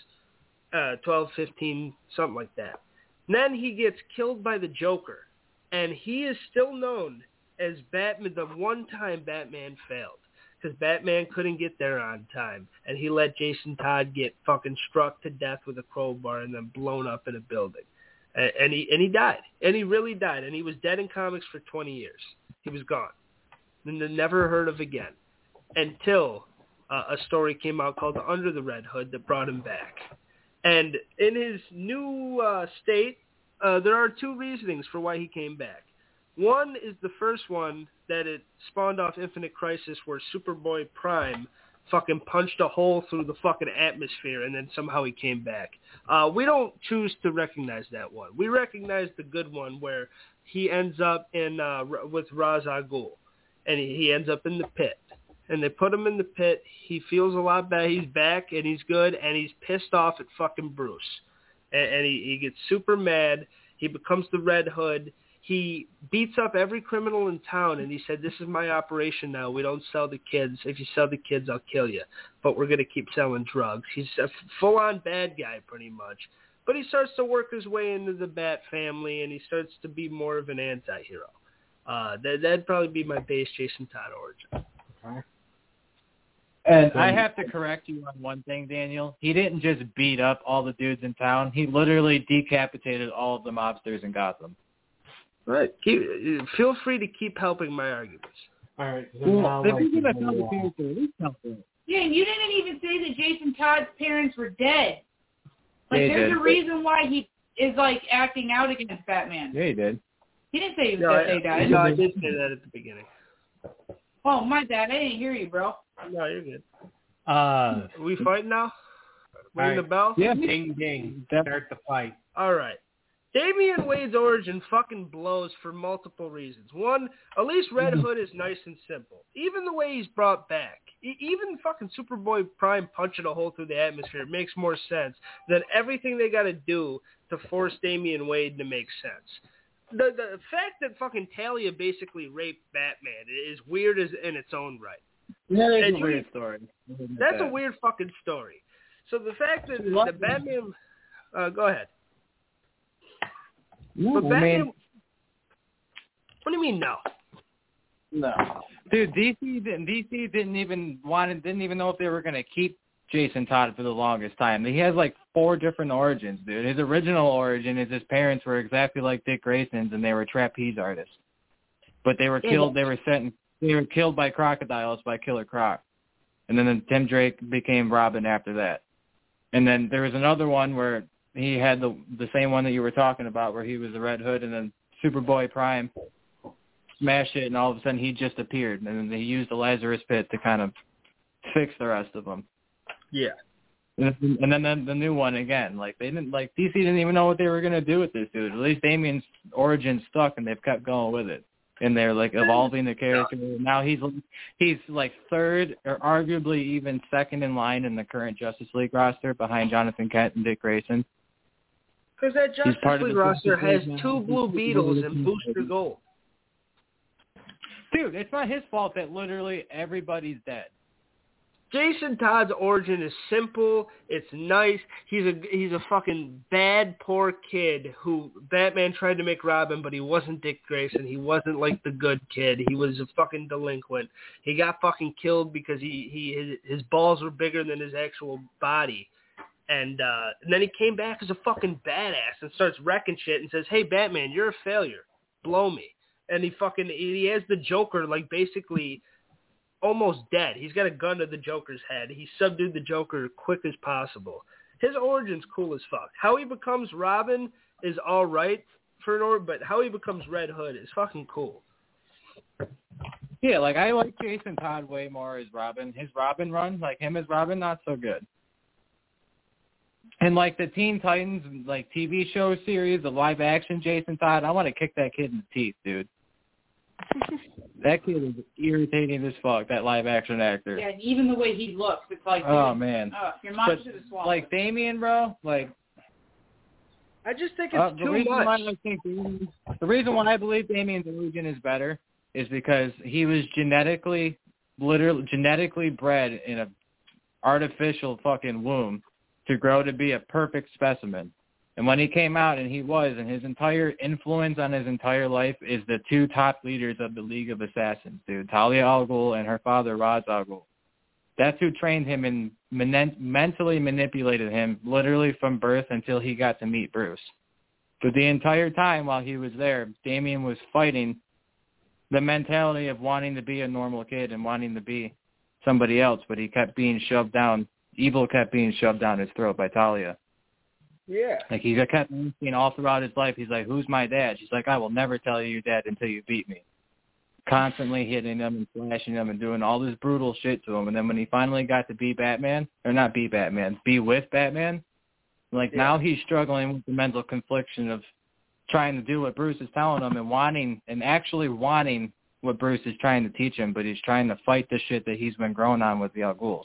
12, 15, something like that. And then he gets killed by the Joker. And he is still known as Batman, the one time Batman failed. Because Batman couldn't get there on time. And he let Jason Todd get fucking struck to death with a crowbar and then blown up in a building. And he died. And he really died. And he was dead in comics for 20 years. He was gone. And they're never heard of again. Until a story came out called Under the Red Hood that brought him back. And in his new state, there are two reasonings for why he came back. One is the first one that it spawned off Infinite Crisis where Superboy Prime fucking punched a hole through the fucking atmosphere and then somehow he came back. We don't choose to recognize that one. We recognize the good one where he ends up with Ra's al Ghul and he ends up in the pit. And they put him in the pit. He feels a lot better. He's back and he's good and he's pissed off at fucking Bruce. And he gets super mad. He becomes the Red Hood. He beats up every criminal in town, and he said, this is my operation now. We don't sell the kids. If you sell the kids, I'll kill you. But we're going to keep selling drugs. He's a full-on bad guy pretty much. But he starts to work his way into the Bat family, and he starts to be more of an anti-hero. That'd probably be my base Jason Todd origin. Okay. And I have to correct you on one thing, Daniel. He didn't just beat up all the dudes in town. He literally decapitated all of the mobsters in Gotham. Right. Feel free to keep helping my arguments. All right. So if you're going to tell the character, at least tell it. Yeah, and you didn't even say that Jason Todd's parents were dead. Like, Yeah, there's did. a reason why he is, like, acting out against Batman. Yeah, he did. He didn't say that they died. No, I did say that at the beginning. Oh, my bad. I didn't hear you, bro. No, you're good. Are we fighting now? Ring the right. bell? Yeah. Ding, ding. Start the fight. All right. Damian Wade's origin fucking blows for multiple reasons. One, at least Red Hood is nice and simple. Even the way he's brought back. Even fucking Superboy Prime punching a hole through the atmosphere makes more sense than everything they got to do to force Damian Wade to make sense. the fact that fucking Talia basically raped Batman is weird as in its own right. That is a weird story. That's a weird fucking story. So the fact that the Batman... go ahead. No, but Batman... What do you mean, no? No. Dude, DC didn't even know if they were going to keep Jason Todd for the longest time. He has like 4 different origins, dude. His original origin is his parents were exactly like Dick Grayson's, and they were trapeze artists. But they were killed. They were killed by crocodiles by Killer Croc. And then Tim Drake became Robin after that. And then there was another one where he had the same one that you were talking about, where he was the Red Hood, and then Superboy Prime smashed it, and all of a sudden he just appeared. And then they used the Lazarus Pit to kind of fix the rest of them. Yeah. And then the new one again. Like DC didn't even know what they were gonna do with this dude. At least Damian's origin stuck, and they've kept going with it. And they're like evolving the character. Now he's like third or arguably even second in line in the current Justice League roster behind Jonathan Kent and Dick Grayson. Because that Justice League roster has 2 Blue Beetles and Booster Gold. Dude, it's not his fault that literally everybody's dead. Jason Todd's origin is simple. It's nice. He's a fucking bad, poor kid who Batman tried to make Robin, but he wasn't Dick Grayson. He wasn't like the good kid. He was a fucking delinquent. He got fucking killed because his balls were bigger than his actual body. And then he came back as a fucking badass and starts wrecking shit and says, "Hey, Batman, you're a failure. Blow me." And he has the Joker like basically almost dead. He's got a gun to the Joker's head. He subdued the Joker quick as possible. His origin's cool as fuck. How he becomes Robin is all right for an origin, but how he becomes Red Hood is fucking cool. Yeah, like I like Jason Todd way more as Robin. His Robin run, like him as Robin, not so good. And like the Teen Titans like TV show series, the live action Jason Todd, I want to kick that kid in the teeth, dude. That kid is irritating as fuck, that live-action actor. Yeah, and even the way he looks, it's like... Oh, man. Your mom should have swallowed. Like, Damian, bro, like... I just think it's too much. The reason why I believe Damian's origin is better is because he was genetically bred in an artificial fucking womb to grow to be a perfect specimen. And when he came out, and his entire influence on his entire life is the 2 top leaders of the League of Assassins, dude, Talia al Ghul and her father, Ra's al Ghul. That's who trained him and mentally manipulated him literally from birth until he got to meet Bruce. But the entire time while he was there, Damian was fighting the mentality of wanting to be a normal kid and wanting to be somebody else, but he kept being shoved down. Evil kept being shoved down his throat by Talia. Yeah. Like, he kept asking all throughout his life, he's like, "Who's my dad?" She's like, "I will never tell you your dad until you beat me." Constantly hitting him and slashing him and doing all this brutal shit to him. And then when he finally got to be Batman, or not be Batman, be with Batman, like, now he's struggling with the mental confliction of trying to do what Bruce is telling him and actually wanting what Bruce is trying to teach him, but he's trying to fight the shit that he's been growing on with the Al Ghuls.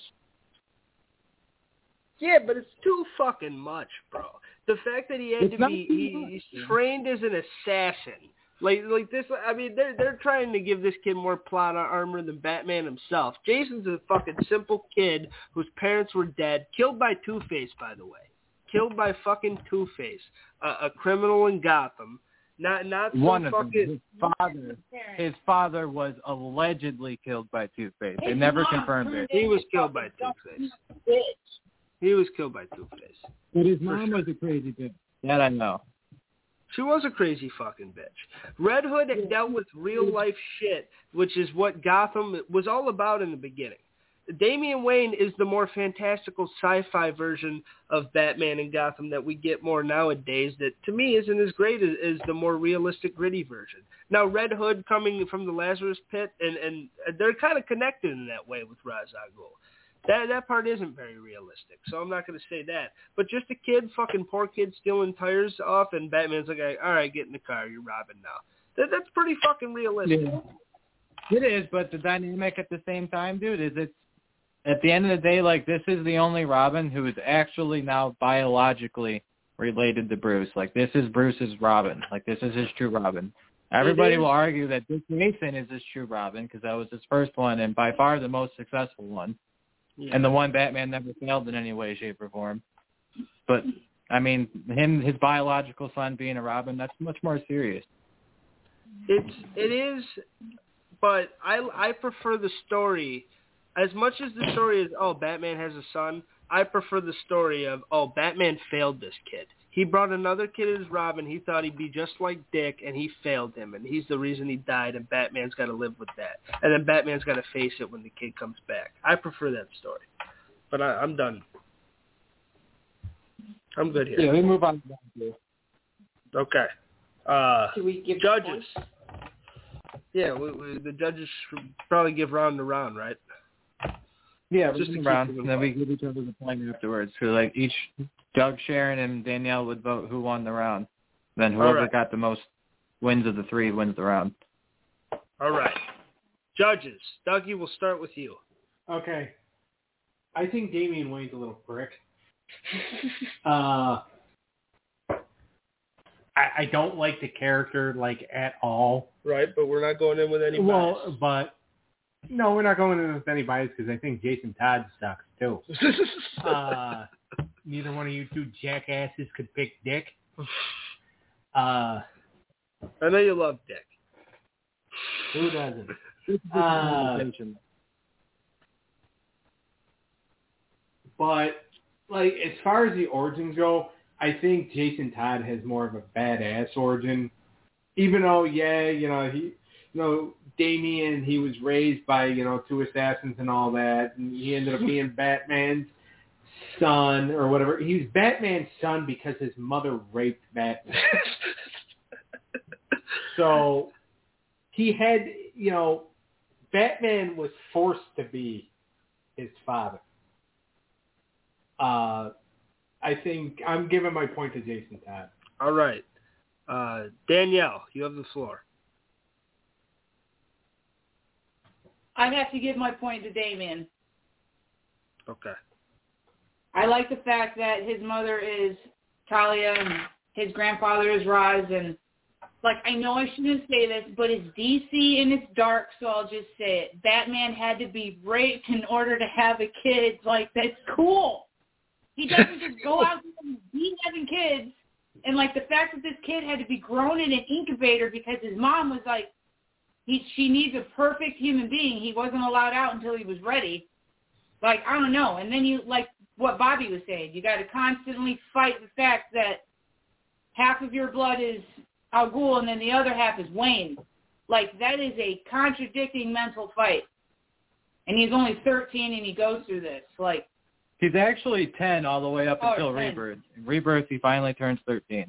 Yeah, but it's too fucking much, bro. The fact that he's trained as an assassin. Like this, I mean, they're trying to give this kid more plot armor than Batman himself. Jason's a fucking simple kid whose parents were dead, killed by Two-Face, by the way. Killed by fucking Two-Face, a criminal in Gotham. Not one of fucking... them. His father was allegedly killed by Two-Face. They never confirmed it. He was killed by Two-Face. He was killed by Two-Face. But his mom was a crazy bitch. That I know. She was a crazy fucking bitch. Red Hood dealt with real life shit, which is what Gotham was all about in the beginning. Damian Wayne is the more fantastical sci-fi version of Batman and Gotham that we get more nowadays that to me isn't as great as the more realistic, gritty version. Now Red Hood coming from the Lazarus Pit, and they're kind of connected in that way with Ra's al Ghul. That part isn't very realistic, so I'm not going to say that. But just a kid, fucking poor kid stealing tires off, and Batman's like, all right, get in the car, you're Robin now. That's pretty fucking realistic. Yeah. It is, but the dynamic at the same time, dude, is it's, at the end of the day, like, this is the only Robin who is actually now biologically related to Bruce. Like, this is Bruce's Robin. Like, this is his true Robin. Everybody will argue that Dick Grayson is his true Robin because that was his first one and by far the most successful one. Yeah. And the one Batman never failed in any way, shape, or form. But, I mean, his biological son being a Robin, that's much more serious. It is, but I prefer the story. As much as the story is, oh, Batman has a son, I prefer the story of, oh, Batman failed this kid. He brought another kid as Robin. He thought he'd be just like Dick, and he failed him, and he's the reason he died, and Batman's got to live with that. And then Batman's got to face it when the kid comes back. I prefer that story. But I'm done. I'm good here. Yeah, we move on. Okay. Should we give judges? Yeah, the judges should probably give round to round, right? Yeah, just a round, and then we give each other the point afterwards. So, like, each Doug, Sharon, and Danielle would vote who won the round. Then whoever got the most wins of the three wins the round. All right. Judges. Dougie, we'll start with you. Okay. I think Damian Wayne's a little prick. I don't like the character, like, at all. Right, but we're not going in with any bias. Well, but... No, we're not going in with any bias because I think Jason Todd sucks, too. Neither one of you two jackasses could pick Dick. I know you love Dick. Who doesn't? But, like, as far as the origins go, I think Jason Todd has more of a badass origin. Even though, Damian, he was raised by, two assassins and all that, and he ended up being Batman's son or whatever. He was Batman's son because his mother raped Batman. So he had, Batman was forced to be his father. I think I'm giving my point to Jason Todd. All right. Danielle, you have the floor. I have to give my point to Damian. Okay. I like the fact that his mother is Talia and his grandfather is Ra's, and like, I know I shouldn't say this, but it's DC and it's dark, so I'll just say it. Batman had to be raped in order to have a kid. Like, that's cool. He doesn't just go out and be having kids. And, like, the fact that this kid had to be grown in an incubator because his mom was like, she needs a perfect human being. He wasn't allowed out until he was ready. Like, I don't know. And then you, like what Bobby was saying, you got to constantly fight the fact that half of your blood is Al Ghul and then the other half is Wayne. Like, that is a contradicting mental fight. And he's only 13 and he goes through this. Like, he's actually 10 all the way up until 10. Rebirth. In Rebirth, he finally turns 13.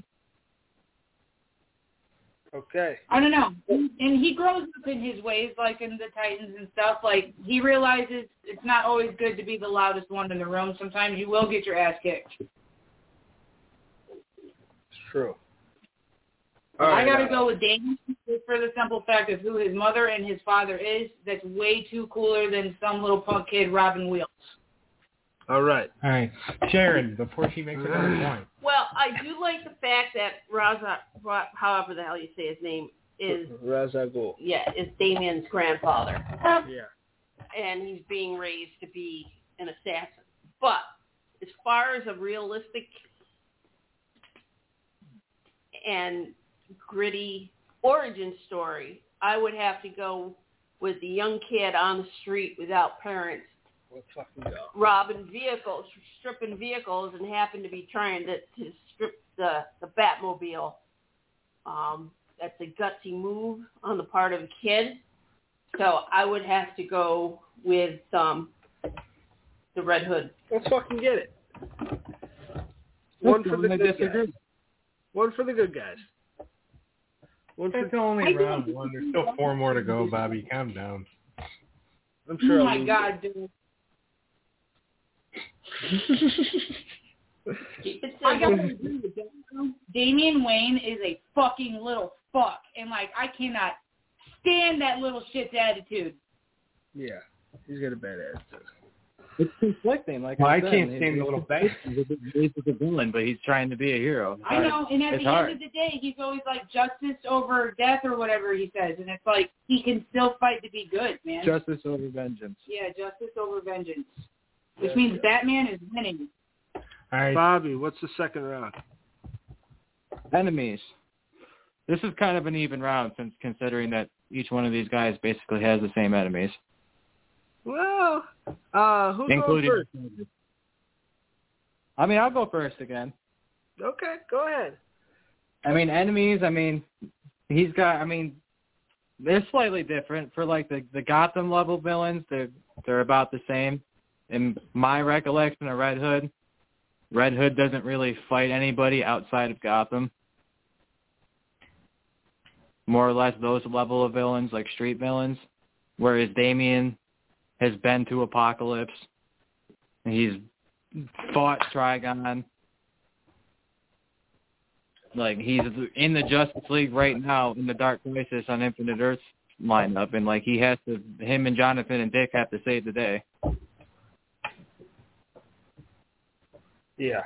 Okay. I don't know. And he grows up in his ways, like in the Titans and stuff. Like, he realizes it's not always good to be the loudest one in the room. Sometimes you will get your ass kicked. It's true. I got to go with Daniel for the simple fact of who his mother and his father is. That's way too cooler than some little punk kid robbing wheels. All right. All right. Sharon, before she makes another point. Well, I do like the fact that however the hell you say his name, is Ra's al Ghul. Yeah, is Damian's grandfather. Yeah. And he's being raised to be an assassin. But as far as a realistic and gritty origin story, I would have to go with the young kid on the street without parents, let's fucking go, robbing vehicles, stripping vehicles, and happened to be trying to strip the Batmobile. That's a gutsy move on the part of a kid. So I would have to go with the Red Hood. Let's fucking get it. One for the good guys. One for the good guys. It's only round one. There's still 4 more to go, Bobby. Calm down. I'm sure. Oh my God, dude. I gotta agree with that. Damian Wayne is a fucking little fuck, and like, I cannot stand that little shit's attitude. Yeah, he's got a bad attitude. It's conflicting. Like well, I I said, can't stand the little bastard. He's a villain, but he's trying to be a hero. I know, and at It's the hard. end of the day, he's always like justice over death or whatever he says, and it's like he can still fight to be good, man. Justice over vengeance. Yeah, justice over vengeance, which means Batman is winning. All right. Bobby, what's the second round? Enemies. This is kind of an even round, since considering that each one of these guys basically has the same enemies. Well, who's including going first? I mean, I'll go first again. Okay, go ahead. I mean, enemies, he's got, they're slightly different. For, like, the Gotham level villains, they're about the same. In my recollection of Red Hood doesn't really fight anybody outside of Gotham. More or less those level of villains, like street villains. Whereas Damian has been to Apocalypse. He's fought Trigon. Like, he's in the Justice League right now in the Dark Crisis on Infinite Earths lineup, and like him and Jonathan and Dick have to save the day. Yeah.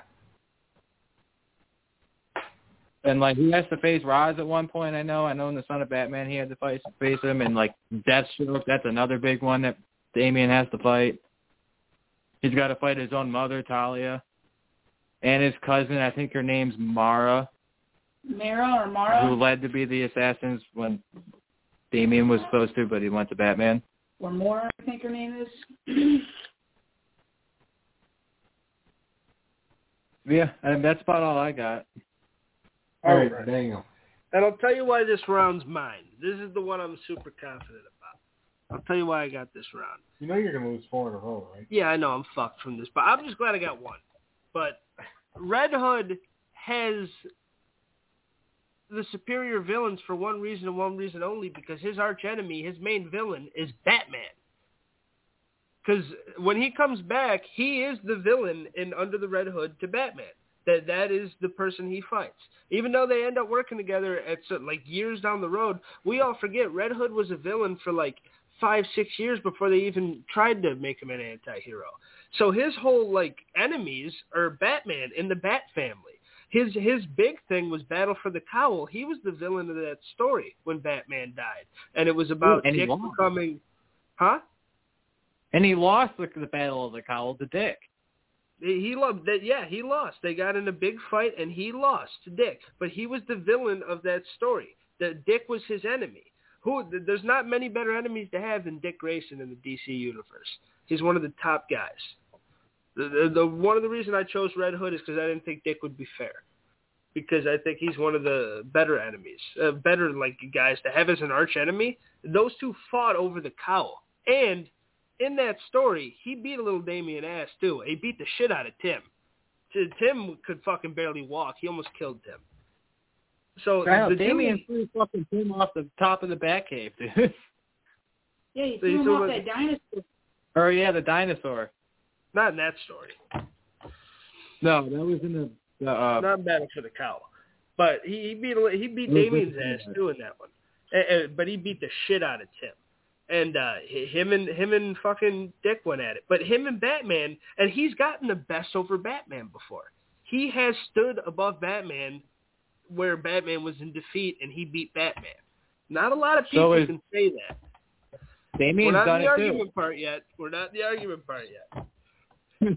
And like he has to face Ra's at one point. I know in the Son of Batman he had to face him, and like Deathstroke, that's another big one that Damian has to fight. He's got to fight his own mother, Talia, and his cousin. I think her name's Mara. Mara? Who led to be the assassins when Damian was supposed to, but he went to Batman. Or Mora, I think her name is. Yeah, and that's about all I got. All right, Daniel. And I'll tell you why this round's mine. This is the one I'm super confident about. I'll tell you why I got this round. You know you're going to lose 4 in a row, right? Yeah, I know I'm fucked from this, but I'm just glad I got one. But Red Hood has the superior villains for one reason and one reason only, because his arch enemy, his main villain, is Batman. Because when he comes back, he is the villain in Under the Red Hood to Batman. That is the person he fights. Even though they end up working together at like years down the road, we all forget Red Hood was a villain for like 5-6 years before they even tried to make him an anti-hero. So his whole like enemies are Batman in the Bat family. His big thing was Battle for the Cowl. He was the villain of that story when Batman died, and it was about Dick becoming, huh? And he lost the Battle of the Cowl to Dick. He loved that. Yeah, he lost. They got in a big fight, and he lost to Dick. But he was the villain of that story. That Dick was his enemy. There's not many better enemies to have than Dick Grayson in the DC universe. He's one of the top guys. One of the reasons I chose Red Hood is because I didn't think Dick would be fair. Because I think he's one of the better enemies, better like guys to have as an arch enemy. Those two fought over the Cowl, and in that story, he beat a little Damian ass, too. He beat the shit out of Tim. Tim could fucking barely walk. He almost killed Tim. So Damian threw fucking Tim off the top of the Batcave, dude. Yeah, he threw him off that dinosaur. Or, yeah, the dinosaur. Not in that story. No, that was in the not in Battle for the Cowl. But he beat Damian's ass, too, in that one. But he beat the shit out of Tim. And him and fucking Dick went at it. But him and Batman, and he's gotten the best over Batman before. He has stood above Batman where Batman was in defeat, and he beat Batman. Not a lot of people can say that. Damian's We're not done in the it argument part yet. We're not in the argument part yet.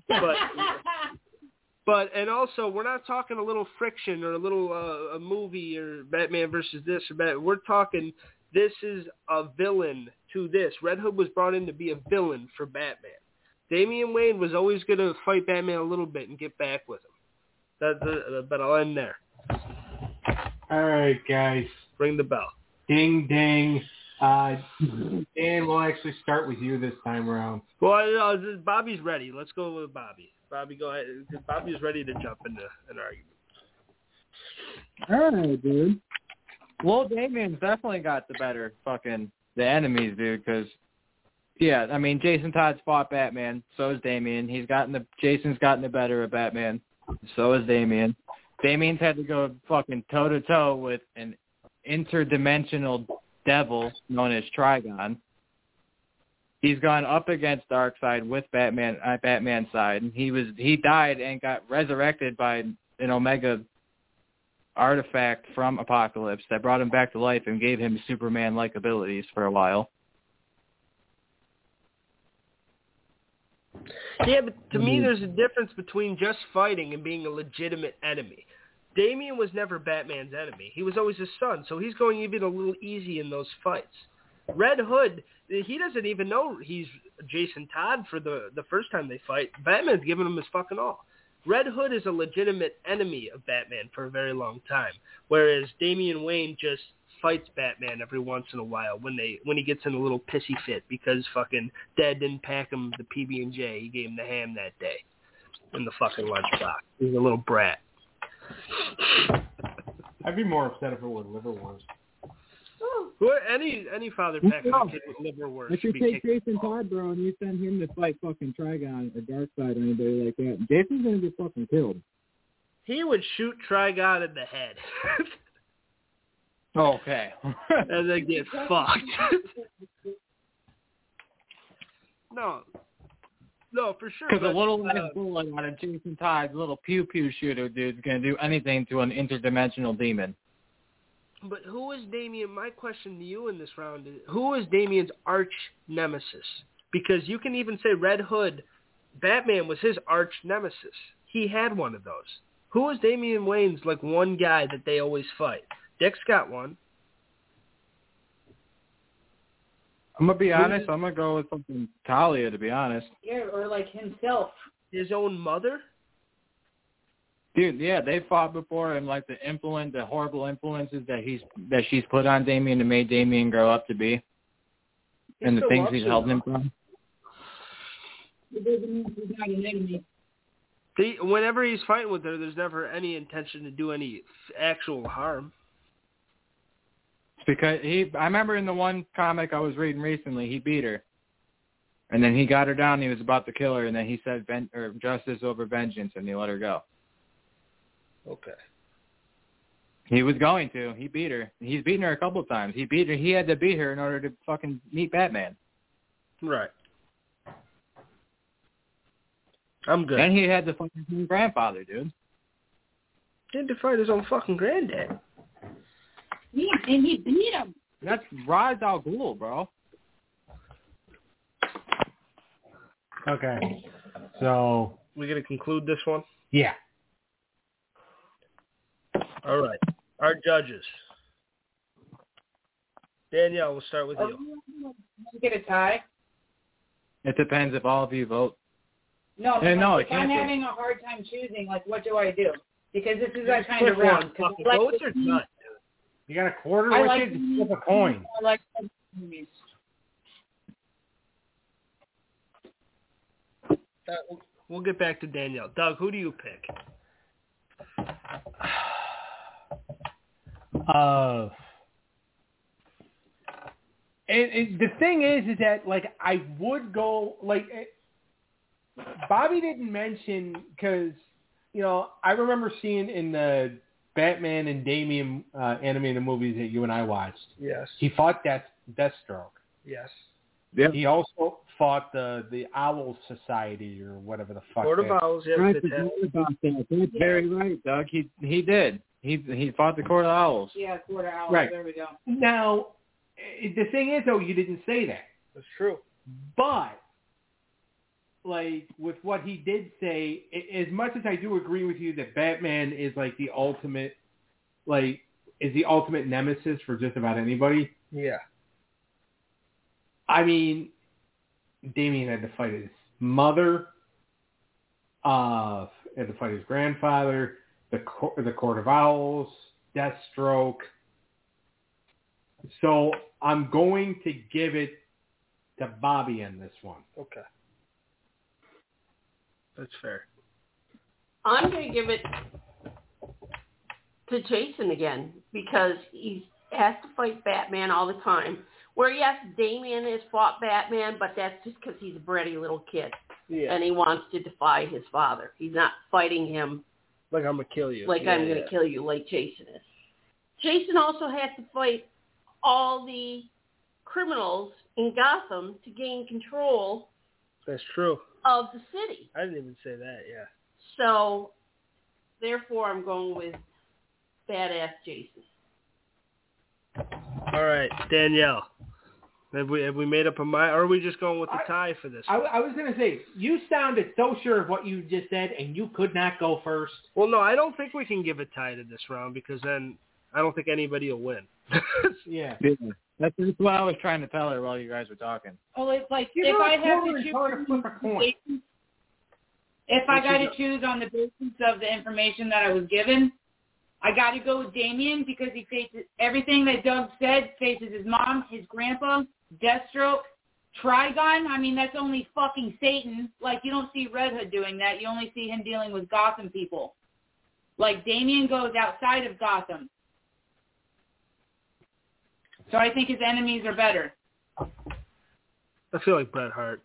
But and also, we're not talking a little friction or a little a movie or Batman versus this or Batman. We're talking this is a villain to this. Red Hood was brought in to be a villain for Batman. Damian Wayne was always going to fight Batman a little bit and get back with him. But I'll end there. All right, guys. Ring the bell. Ding, ding. Dan, we'll actually start with you this time around. Well, Bobby's ready. Let's go with Bobby. Bobby, go ahead. Bobby's ready to jump into an argument. All right, dude. Well, Damian's definitely got the enemies, dude, because, yeah, I mean, Jason Todd's fought Batman, so is Damian. Jason's gotten the better of Batman, so is Damian. Damian's had to go fucking toe-to-toe with an interdimensional devil known as Trigon. He's gone up against Darkseid with Batman at Batman's side. He died and got resurrected by an Omega artifact from Apocalypse that brought him back to life and gave him Superman-like abilities for a while. Yeah, but to me, there's a difference between just fighting and being a legitimate enemy. Damian was never Batman's enemy. He was always his son, so he's going even a little easy in those fights. Red Hood, he doesn't even know he's Jason Todd for the first time they fight. Batman's giving him his fucking all. Red Hood is a legitimate enemy of Batman for a very long time, whereas Damian Wayne just fights Batman every once in a while when he gets in a little pissy fit because fucking Dad didn't pack him the PB&J. He gave him the ham that day in the fucking lunchbox. He's a little brat. I'd be more upset if it was liverwurst. Well, any father packing a kid with liverwurst. If you take Jason Todd, bro, and you send him to fight fucking Trigon or Darkseid or anybody like that, Jason's gonna get fucking killed. He would shoot Trigon in the head. Okay. And then get fucked. No, for sure. Because a little bullet on a Jason Todd little pew-pew shooter dude's going to do anything to an interdimensional demon. But who is Damian? My question to you in this round is, who is Damian's arch nemesis? Because you can even say Red Hood, Batman was his arch nemesis. He had one of those. Who is Damian Wayne's, like, one guy that they always fight? Dick's got one. I'm going to be honest. I'm going to go with something Talia, to be honest. Yeah, or like himself. His own mother? Dude, yeah, they fought before, and like the horrible influences that she's put on Damian and made Damian grow up to be, and the things he's held him from. It doesn't mean he's not an enemy. Whenever he's fighting with her, there's never any intention to do any actual harm. It's because I remember in the one comic I was reading recently, he beat her. And then he got her down, he was about to kill her, and then he said justice over vengeance, and he let her go. Okay. He was going to. He beat her. He's beaten her a couple of times. He beat her. He had to beat her in order to fucking meet Batman. Right. I'm good. And he had to fight his own grandfather, dude. He had to fight his own fucking granddad. Yeah, and he beat him. That's Ra's al Ghul, bro. Okay. So We gonna conclude this one? yeah. All right. Our judges. Danielle, we'll start with you. Get a tie? It depends if all of you vote. No, it if can't I'm be. having a hard time choosing, like, what do I do? Because this is that kind Click of round. one. Fucking votes or not? You got a quarter? I Which like is flip a coin? I like movies. We'll get back to Danielle. Doug, who do you pick? And the thing is that, like, I would go, like, Bobby didn't mention, because, you know, I remember seeing in the Batman and Damian animated movies that you and I watched. Yes. He fought Deathstroke. Yes. Yep. He also fought the Owl Society or whatever the fuck. Court of Owls, yes. Right, that's very right, Doug. He did. He fought the Court of Owls. Yeah, Court of Owls. Right. There we go. Now, the thing is, though, you didn't say that. That's true. But, like, with what he did say, as much as I do agree with you that Batman is, like, the ultimate nemesis for just about anybody, Yeah. I mean, Damian had to fight his mother, had to fight his grandfather, the Court of Owls, Deathstroke. So I'm going to give it to Bobby in this one. Okay. That's fair. I'm going to give it to Jason again because he has to fight Batman all the time. Where, yes, Damian has fought Batman, but that's just because he's a bratty little kid. Yeah. And he wants to defy his father. He's not fighting him Like I'm going to kill you. like I'm going to kill you like Jason is. Jason also has to fight all the criminals in Gotham to gain control That's true. of the city. I didn't even say that, yeah. So, therefore, I'm going with Badass Jason. All right, Danielle. Have we made up a mind, or are we just going with the tie for this? I was going to say, you sounded so sure of what you just said, and you could not go first. Well, no, I don't think we can give a tie to this round because then I don't think anybody will win. Yeah. That's what I was trying to tell her while you guys were talking. Oh, it's like Give if her I a have quarter to and tell her to flip a coin. choose, if I got to choose on the basis of the information that I was given, I got to go with Damian because he faces everything that Doug said. Faces his mom, his grandpa, Deathstroke, Trigon. I mean, that's only fucking Satan. Like, you don't see Red Hood doing that. You only see him dealing with Gotham people. Like, Damian goes outside of Gotham. So I think his enemies are better. I feel like Bret Hart.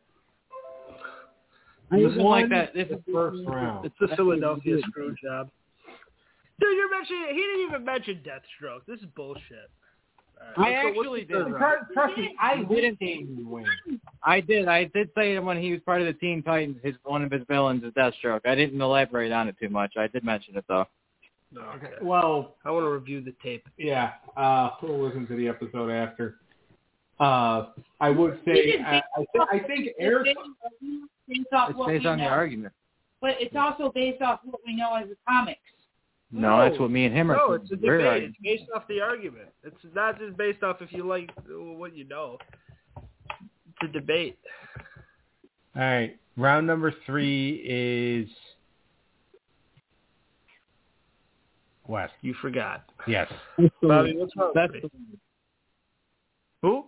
I even like that. This is First round. It's the Philadelphia screw job. Dude, he didn't even mention Deathstroke. This is bullshit. I actually did. Trust me, I didn't Damian win. I did. I did say that when he was part of the Teen Titans, one of his villains is Deathstroke. I didn't elaborate on it too much. I did mention it, though. No, okay. Well, I want to review the tape. yeah, we'll listen to the episode after. I would say, I think Eric... It's based on the argument. But it's also based off what we know as the comics. No, that's what me and him are. No, it's a debate. It's based off the argument. It's not just based off if you like what you know. It's a debate. All right. Round number 3 is West. You forgot. Yes. Bobby, what's wrong with me? Who?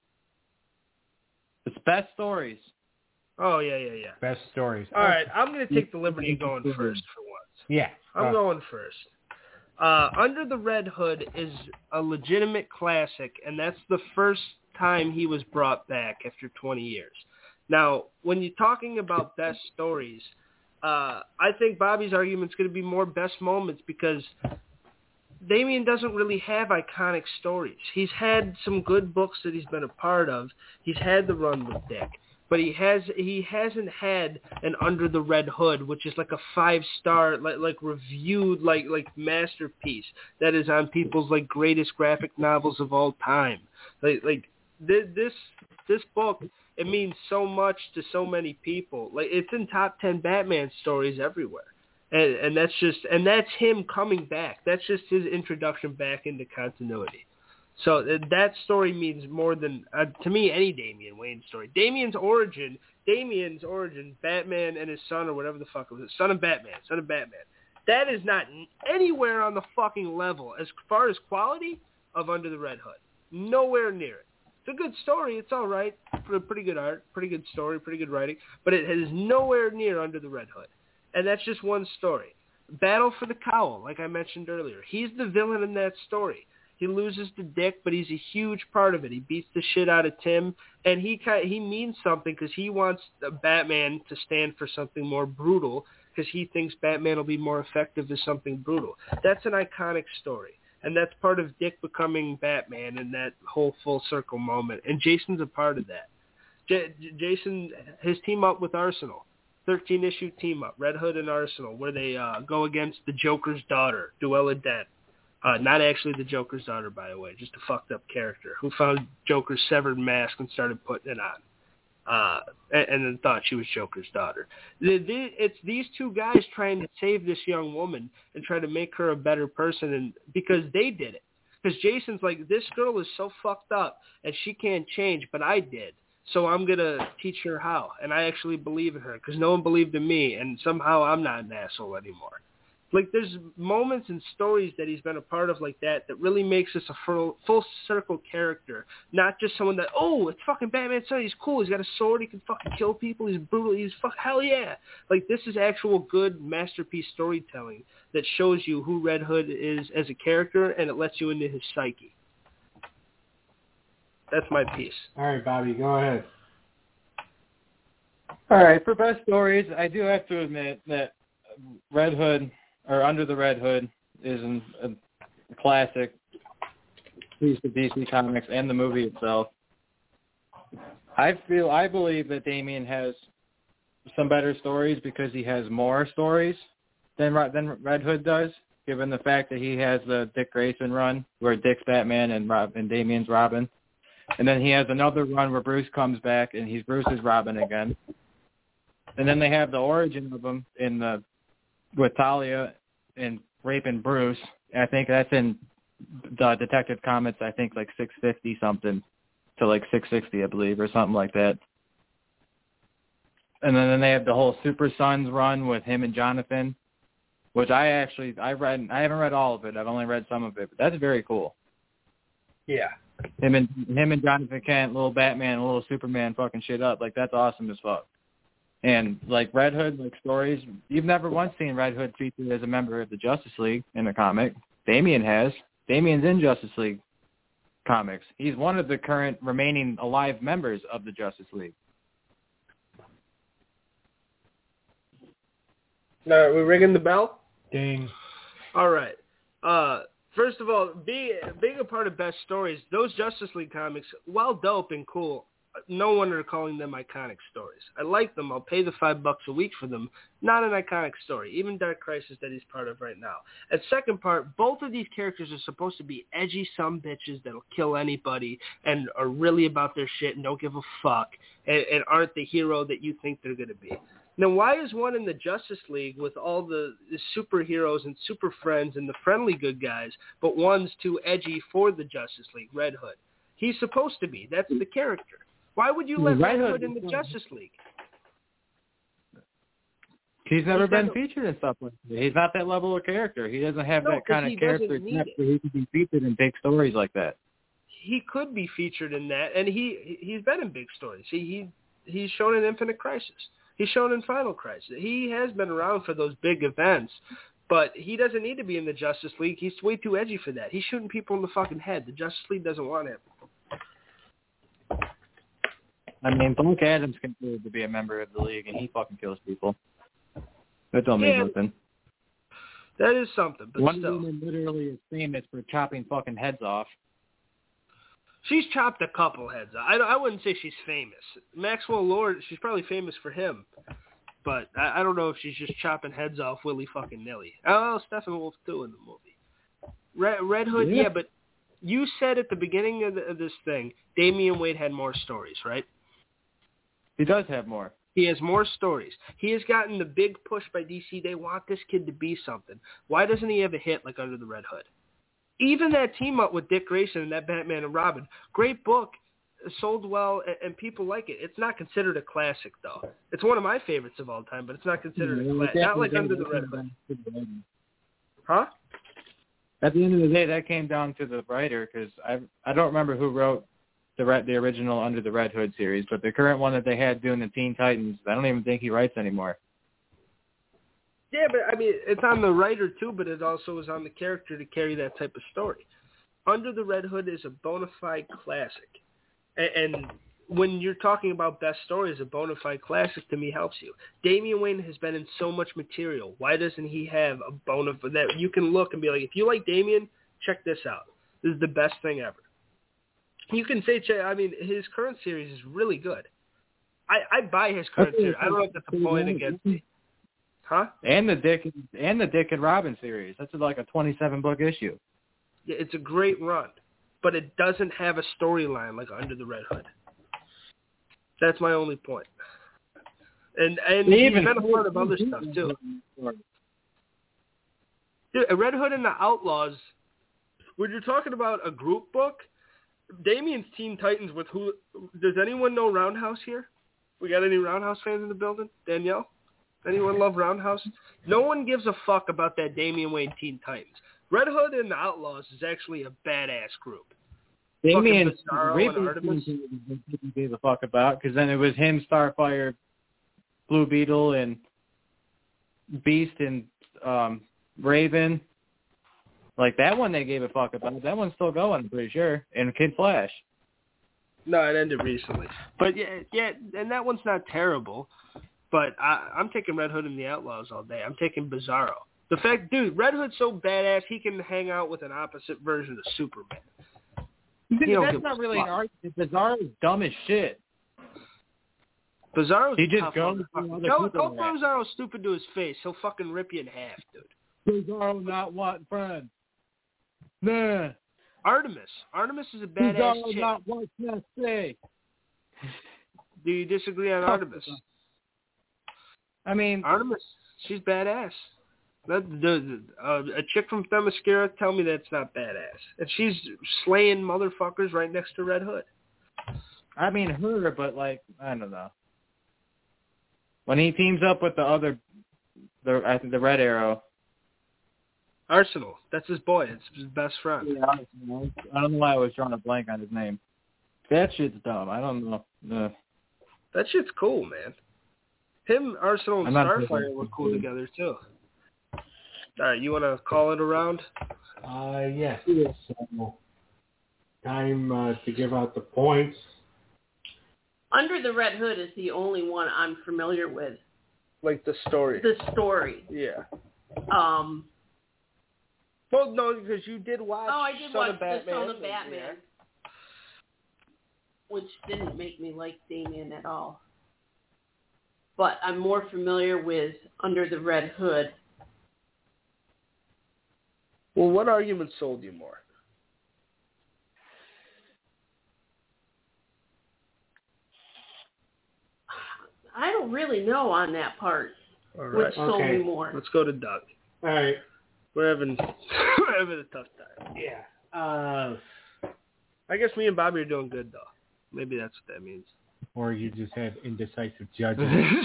It's best stories. Oh, yeah. Best stories. All right, I'm going to take the liberty of going first for once. Yeah. I'm going first. Under the Red Hood is a legitimate classic, and that's the first time he was brought back after 20 years. Now, when you're talking about best stories, I think Bobby's argument's going to be more best moments because Damian doesn't really have iconic stories. He's had some good books that he's been a part of. He's had the run with Dick. But he hasn't had an Under the Red Hood, which is like a 5-star, like reviewed, like masterpiece that is on people's like greatest graphic novels of all time. Like this book, it means so much to so many people. Like it's in top 10 Batman stories everywhere, and that's him coming back. That's just his introduction back into continuity. So that story means more than, to me, any Damian Wayne story. Damian's origin, Batman and his son or whatever the fuck it was, son of Batman. That is not anywhere on the fucking level as far as quality of Under the Red Hood. Nowhere near it. It's a good story. It's all right. Pretty good art, pretty good story, pretty good writing. But it is nowhere near Under the Red Hood. And that's just one story. Battle for the Cowl, like I mentioned earlier. He's the villain in that story. He loses to Dick, but he's a huge part of it. He beats the shit out of Tim, and he means something because he wants Batman to stand for something more brutal because he thinks Batman will be more effective as something brutal. That's an iconic story, and that's part of Dick becoming Batman in that whole full circle moment, and Jason's a part of that. Jason, his team up with Arsenal, 13-issue team up, Red Hood and Arsenal, where they go against the Joker's daughter, Duella Dent. Not actually the Joker's daughter, by the way, just a fucked up character who found Joker's severed mask and started putting it on, and then thought she was Joker's daughter. It's these two guys trying to save this young woman and try to make her a better person, and because they did it. Because Jason's like, this girl is so fucked up and she can't change, but I did. So I'm going to teach her how. And I actually believe in her because no one believed in me, and somehow I'm not an asshole anymore. Like, there's moments and stories that he's been a part of like that really makes us a full circle character, not just someone that, oh, it's fucking Batman's son, he's cool, he's got a sword, he can fucking kill people, he's brutal, hell yeah. Like, this is actual good masterpiece storytelling that shows you who Red Hood is as a character, and it lets you into his psyche. That's my piece. All right, Bobby, go ahead. All right, for best stories, I do have to admit that Red Hood, or Under the Red Hood, is a classic piece of DC Comics and the movie itself. I believe that Damian has some better stories because he has more stories than Red Hood does, given the fact that he has the Dick Grayson run where Dick's Batman and Damian's Robin. And then he has another run where Bruce comes back and he's Bruce's Robin again. And then they have the origin of him with Talia and raping Bruce. I think that's in the Detective Comics, I think like 650 something to like 660, I believe, or something like that. And then they have the whole Super Sons run with him and Jonathan, which I read. I haven't read all of it. I've only read some of it, but that's very cool. Yeah. Him and Jonathan Kent, little Batman, little Superman fucking shit up. Like, that's awesome as fuck. And, like, Red Hood, like, stories, you've never once seen Red Hood featured as a member of the Justice League in the comic. Damian has. Damian's in Justice League comics. He's one of the current remaining alive members of the Justice League. All right, we're ringing the bell? Ding. All right. First of all, being a part of Best Stories, those Justice League comics, while dope and cool, no wonder they're calling them iconic stories. I like them. I'll pay the $5 a week for them. Not an iconic story. Even Dark Crisis that he's part of right now. And second part, both of these characters are supposed to be edgy sumbitches that'll kill anybody and are really about their shit and don't give a fuck and aren't the hero that you think they're going to be. Now, why is one in the Justice League with all the superheroes and super friends and the friendly good guys, but one's too edgy for the Justice League, Red Hood? He's supposed to be. That's the character. Why would you let Red Hood in the Justice League? He's never been featured in stuff like that. He's not that level of character. He doesn't have that kind of character where he could be featured in big stories like that. He could be featured in that, and he's been in big stories. He's shown in Infinite Crisis. He's shown in Final Crisis. He has been around for those big events, but he doesn't need to be in the Justice League. He's way too edgy for that. He's shooting people in the fucking head. The Justice League doesn't want him. I mean, Black Adam's considered to be a member of the league, and he fucking kills people. That don't mean nothing. That is something, but Wonder still. Woman literally is famous for chopping fucking heads off. She's chopped a couple heads off. I wouldn't say she's famous. Maxwell Lord, she's probably famous for him, but I don't know if she's just chopping heads off willy fucking nilly. Oh, Steppenwolf too in the movie. Red Hood, yeah, but you said at the beginning of this thing, Damian Wayne had more stories, right? He does have more. He has more stories. He has gotten the big push by DC. They want this kid to be something. Why doesn't he have a hit like Under the Red Hood? Even that team up with Dick Grayson and that Batman and Robin, great book, sold well, and people like it. It's not considered a classic, though. It's one of my favorites of all time, but it's not considered a classic. Not like Under the Red Hood. Huh? At the end of the day, that came down to the writer, because I don't remember who wrote the original Under the Red Hood series, but the current one that they had doing the Teen Titans, I don't even think he writes anymore. Yeah, but I mean, it's on the writer too, but it also is on the character to carry that type of story. Under the Red Hood is a bona fide classic. And when you're talking about best stories, a bona fide classic to me helps you. Damian Wayne has been in so much material. Why doesn't he have a bona fide that you can look and be like, if you like Damian, check this out. This is the best thing ever. You can say, I mean, his current series is really good. I buy his current series. I don't know if that's a point against me. Huh? And the Dick and Robin series. That's like a 27-book issue. Yeah, it's a great run, but it doesn't have a storyline like Under the Red Hood. That's my only point. And he's been a part of other stuff too. Dude, Red Hood and the Outlaws. When you're talking about a group book, Damian's Teen Titans with who? Does anyone know Roundhouse here? We got any Roundhouse fans in the building? Danielle? Anyone love Roundhouse? No one gives a fuck about that Damian Wayne Teen Titans. Red Hood and the Outlaws is actually a badass group. Damian Artemis gave a fuck about, because then it was him, Starfire, Blue Beetle, and Beast, and Raven. Like, that one they gave a fuck about. That one's still going, I'm pretty sure. And Kid Flash. No, it ended recently. But yeah, and that one's not terrible. But I'm taking Red Hood and the Outlaws all day. I'm taking Bizarro. The fact, dude, Red Hood's so badass, he can hang out with an opposite version of Superman. Dude, that's not really an argument. Bizarro's dumb as shit. Bizarro's He just tough goes motherfucker. to Go other people. Bizarro stupid to his face. He'll fucking rip you in half, dude. Bizarro not wanting friends. Nah. Artemis is a badass Bizarro chick. not what's next day. Do you disagree on Artemis? I mean, Artemis, she's badass. A chick from Themyscira, tell me that's not badass. And she's slaying motherfuckers right next to Red Hood. I mean her, but like, I don't know. When he teams up with I think the Red Arrow. Arsenal, that's his boy. It's his best friend. Yeah, I don't know why I was drawing a blank on his name. That shit's dumb. I don't know. That shit's cool, man. Him, Arsenal, and Starfire were cool together, too. All right, you want to call it around? Yes. So, time to give out the points. Under the Red Hood is the only one I'm familiar with. Like the story. The story. Yeah. Well, no, because you did watch. Oh, I did watch the Son of Batman, which didn't make me like Damian at all. But I'm more familiar with Under the Red Hood. Well, what argument sold you more? I don't really know on that part. All right. Which sold me more. Let's go to Doug. All right. We're having a tough time. Yeah. I guess me and Bobby are doing good, though. Maybe that's what that means. Or you just have indecisive judges.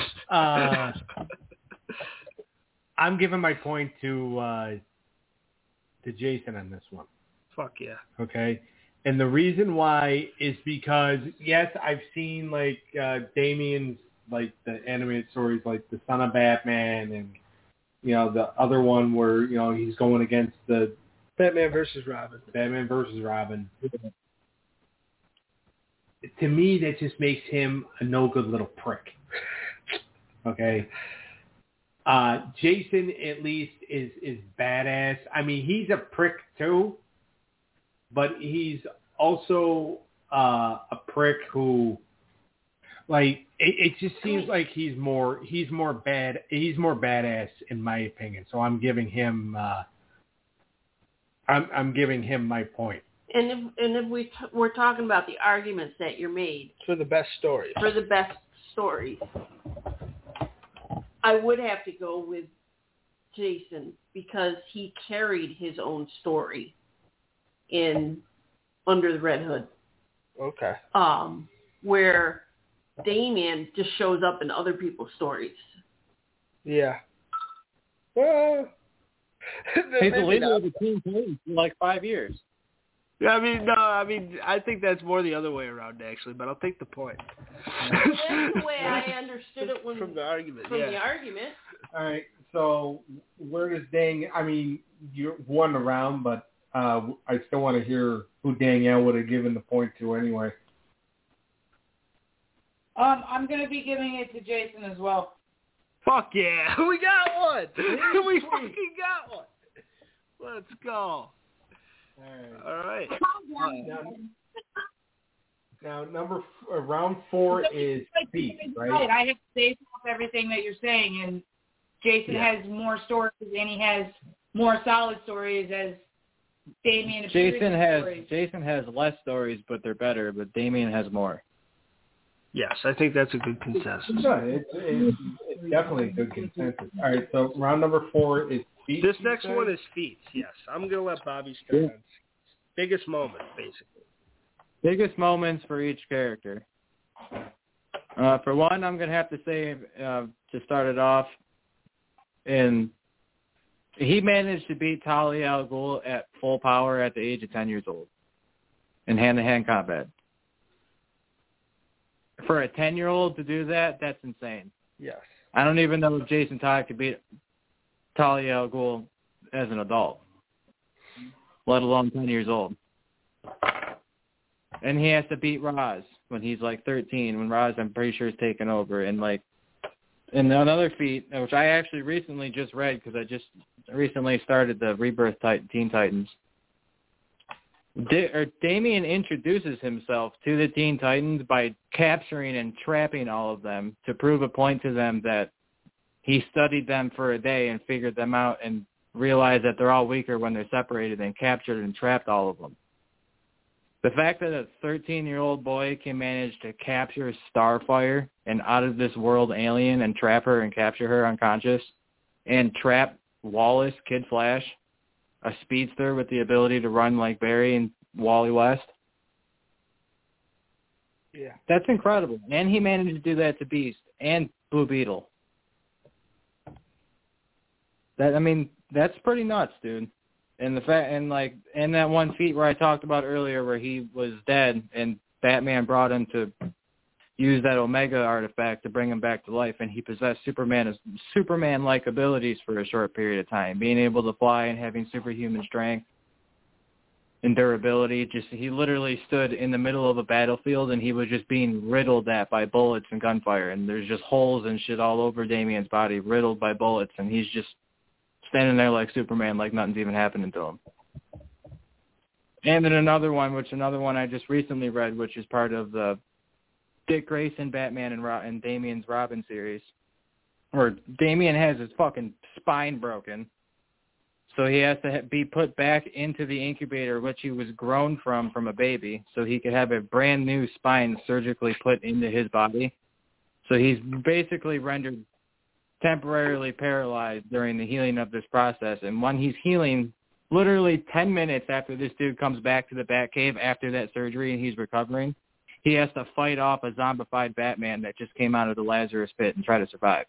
I'm giving my point to Jason on this one. Fuck yeah. Okay. And the reason why is because, yes, I've seen like Damian's, like the animated stories, like the Son of Batman, and the other one where he's going against the Batman versus Robin. To me, that just makes him a no good little prick. Okay. Jason at least is badass. I mean, he's a prick too, but he's also a prick who, like, it just seems like he's more badass in my opinion. So I'm giving him I'm giving him my point. And if we're talking about the arguments that you're made for the best stories, I would have to go with Jason because he carried his own story in Under the Red Hood. Okay. Where Damian just shows up in other people's stories. Yeah. Well, he's the leader of the Teen Titans for like 5 years. Yeah, I think that's more the other way around, actually, but I'll take the point. That's the way I understood it from the argument. The argument. All right, so where does you won the round, but I still want to hear who Danielle would have given the point to anyway. I'm going to be giving it to Jason as well. Fuck yeah, we got one. We fucking got one. Let's go. All right. Now round 4 is feet, right? I have to say off everything that you're saying, and Jason has more stories, and he has more solid stories as Damian. Jason has less stories, but they're better. But Damian has more. Yes, I think that's a good consensus. It's definitely a good consensus. All right, so round number 4 is feet. This next one is feats, yes. I'm going to let Bobby start on biggest moments, basically. Biggest moments for each character. For one, I'm going to have to say, to start it off, he managed to beat Talia al Ghul at full power at the age of 10 years old in hand-to-hand combat. For a 10-year-old to do that, that's insane. Yes. I don't even know if Jason Todd could beat Talia al Ghul as an adult, let alone 10 years old. And he has to beat Roz when he's like 13, when Roz, I'm pretty sure, is taking over. And another feat, which I actually recently just read because I just recently started the Rebirth Teen Titans. Damian introduces himself to the Teen Titans by capturing and trapping all of them to prove a point to them that he studied them for a day and figured them out and realized that they're all weaker when they're separated and captured and trapped all of them. The fact that a 13-year-old boy can manage to capture Starfire, an out-of-this-world alien, and trap her and capture her unconscious, and trap Wallace, Kid Flash, a speedster with the ability to run like Barry and Wally West. Yeah. That's incredible. And he managed to do that to Beast and Blue Beetle. That's pretty nuts, dude. And that one feat where I talked about earlier where he was dead and Batman brought him to use that Omega artifact to bring him back to life, and he possessed Superman-like abilities for a short period of time, being able to fly and having superhuman strength and durability. He literally stood in the middle of a battlefield and he was just being riddled at by bullets and gunfire, and there's just holes and shit all over Damian's body, riddled by bullets, and he's just standing there like Superman, like nothing's even happening to him. And then another one I just recently read, which is part of the Dick Grayson Batman and Damian's Robin series, where Damian has his fucking spine broken, so he has to be put back into the incubator, which he was grown from a baby, so he could have a brand new spine surgically put into his body. So he's basically rendered temporarily paralyzed during the healing of this process, and when he's healing, literally 10 minutes after this dude comes back to the Batcave after that surgery and he's recovering, he has to fight off a zombified Batman that just came out of the Lazarus pit and try to survive.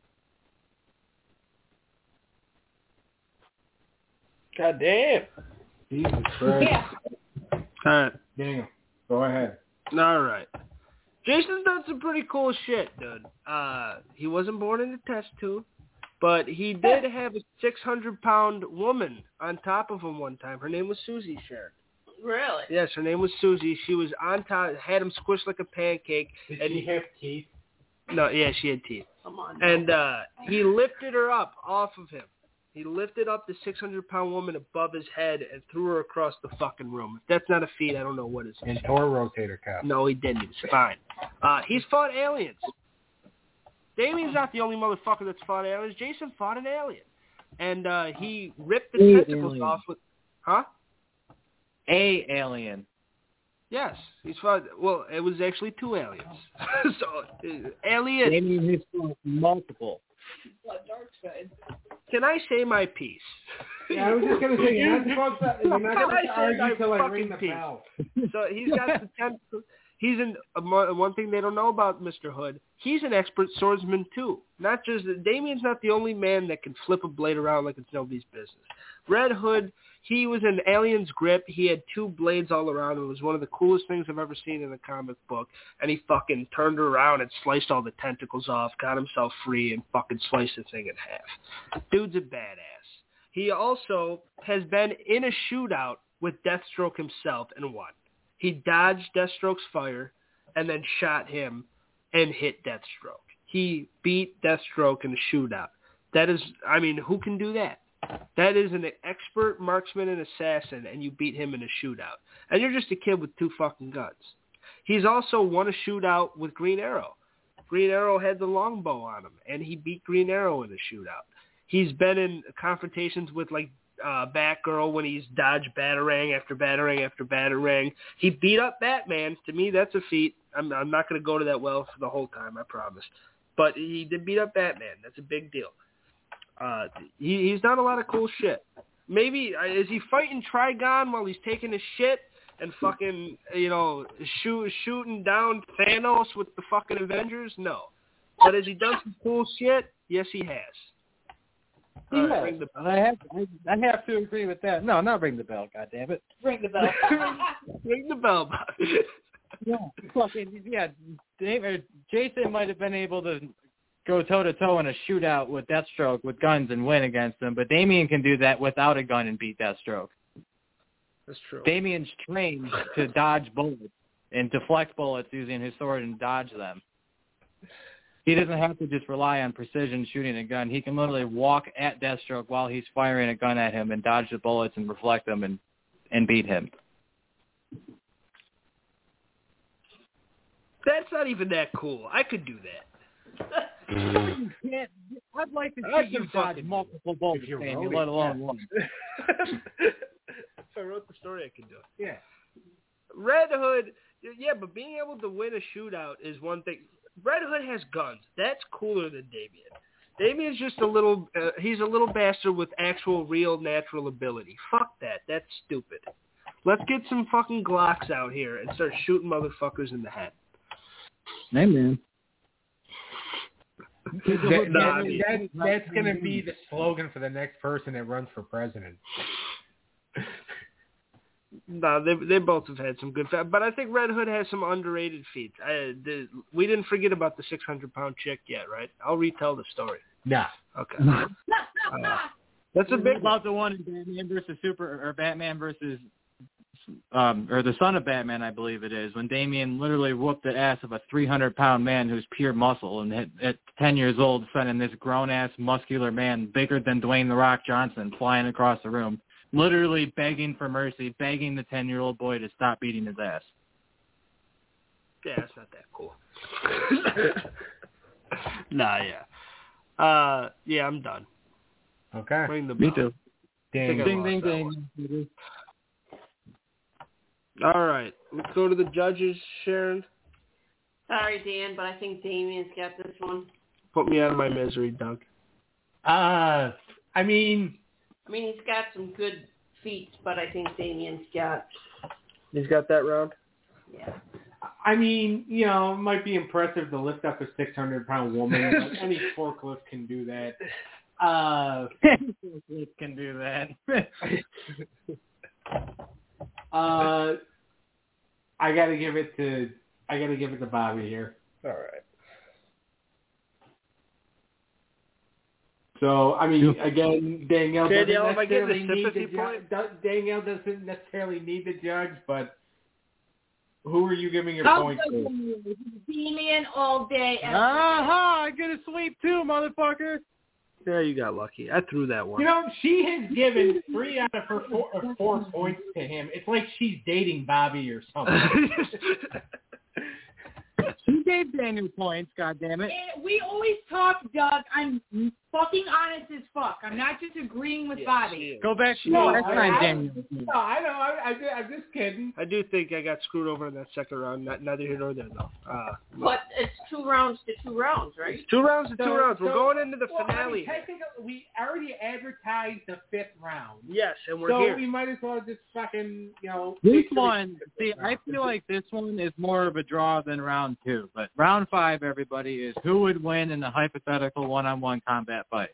God damn. Jesus Christ. Yeah. All right. Daniel, go ahead. All right. Jason's done some pretty cool shit, dude. He wasn't born in a test tube, but he did have a 600-pound woman on top of him one time. Her name was Susie Sharon. Really? Yes, her name was Susie. She was on top, had him squished like a pancake. Did she have teeth? No, yeah, she had teeth. Come on. And he lifted her up off of him. He lifted up the 600-pound woman above his head and threw her across the fucking room. If that's not a feat, I don't know what is. And tore rotator cuff. No, he didn't. It's fine. He's fought aliens. Damien's not the only motherfucker that's fought aliens. Jason fought an alien. And he ripped the tentacles alien. off with... Huh? A alien. Yes. He's fought... Well, it was actually two aliens. So, alien... Damian has fought multiple. Dark side. Can I say my piece? Yeah, I was just going to say, you're not supposed to argue until I ring the piece? bell. So he's got the tentacles. He's in one thing they don't know about Mr. Hood. He's an expert swordsman too. Not just Damien's not the only man that can flip a blade around like it's nobody's business. Red Hood, he was in Alien's grip. He had two blades all around him. It was one of the coolest things I've ever seen in a comic book. And he fucking turned around and sliced all the tentacles off, got himself free, and fucking sliced the thing in half. Dude's a badass. He also has been in a shootout with Deathstroke himself and won. He dodged Deathstroke's fire and then shot him and hit Deathstroke. He beat Deathstroke in a shootout. That is, I mean, who can do that? That is an expert marksman and assassin, and you beat him in a shootout. And you're just a kid with two fucking guns. He's also won a shootout with Green Arrow. Green Arrow had the longbow on him, and he beat Green Arrow in a shootout. He's been in confrontations with, like, Batgirl when he's dodged batarang after batarang after batarang. He beat up Batman. To me, that's a feat. I'm not going to go to that well for the whole time, I promise. But he did beat up Batman. That's a big deal. He's done a lot of cool shit. Maybe, is he fighting Trigon while he's taking a shit and fucking, shooting down Thanos with the fucking Avengers? No. But has he done some cool shit? Yes, he has. Yeah, I have to agree with that. No, not ring the bell, goddammit. Ring the bell. Ring the bell. Jason might have been able to go toe-to-toe in a shootout with Deathstroke with guns and win against him, but Damian can do that without a gun and beat Deathstroke. That's true. Damian's trained to dodge bullets and deflect bullets using his sword and dodge them. He doesn't have to just rely on precision shooting a gun. He can literally walk at Deathstroke while he's firing a gun at him and dodge the bullets and reflect them and beat him. That's not even that cool. I could do that. You can't. I'd like to I see you can dodge fucking multiple bullets, if you Daniel, wrote it, let alone one. If I wrote the story, I could do it. Yeah. Red Hood, yeah, but being able to win a shootout is one thing. Red Hood has guns. That's cooler than Damien. Damien's just he's a little bastard with actual, real, natural ability. Fuck that. That's stupid. Let's get some fucking Glocks out here and start shooting motherfuckers in the head. Hey, man. That's going to be the slogan for the next person that runs for president. No, they both have had some good but I think Red Hood has some underrated feats. We didn't forget about the 600-pound chick yet, right? I'll retell the story. Nah. Okay. That's a big about the one in Batman versus Batman versus or the son of Batman, I believe it is, when Damian literally whooped the ass of a 300-pound man who's pure muscle, and at 10 years old, sending this grown-ass muscular man, bigger than Dwayne The Rock Johnson, flying across the room, literally begging for mercy, begging the 10-year-old boy to stop beating his ass. Yeah, that's not that cool. Nah, yeah. Yeah, I'm done. Okay. Ring the Me bell. too. Dang. Ding, ding, ding. All right. Let's go to the judges, Sharon. Sorry, Dan, but I think Damien's got this one. Put me out of my misery, Doug. I mean, he's got some good feats, but I think Damien's got... He's got that round? Yeah. I mean, it might be impressive to lift up a 600-pound woman. But any forklift can do that. Forklift can do that. I gotta give it to Bobby here. All right. So, I mean, again, Danielle doesn't necessarily need the judge. Danielle doesn't necessarily need the judge, but who are you giving your points to? Damien all day. I get a sweep too, motherfucker. Yeah, you got lucky. I threw that one. She has given 3 out of her 4 points to him. It's like she's dating Bobby or something. She gave Daniel points, goddammit. And we always talk, Doug. I'm fucking honest as fuck. I'm not just agreeing with Bobby. Go back to last time, Daniel. No, I know. I'm just kidding. I do think I got screwed over in that second round. Neither here nor there, though. But it's 2 rounds to 2 rounds, right? 2 rounds to 2 rounds. We're going into the finale. I mean, technically, we already advertised the 5th round. Yes, and we're here. So we might as well just fucking, This one, I feel like this one is more of a draw than round 2. But round 5, everybody, is who would win in a hypothetical one-on-one combat fight.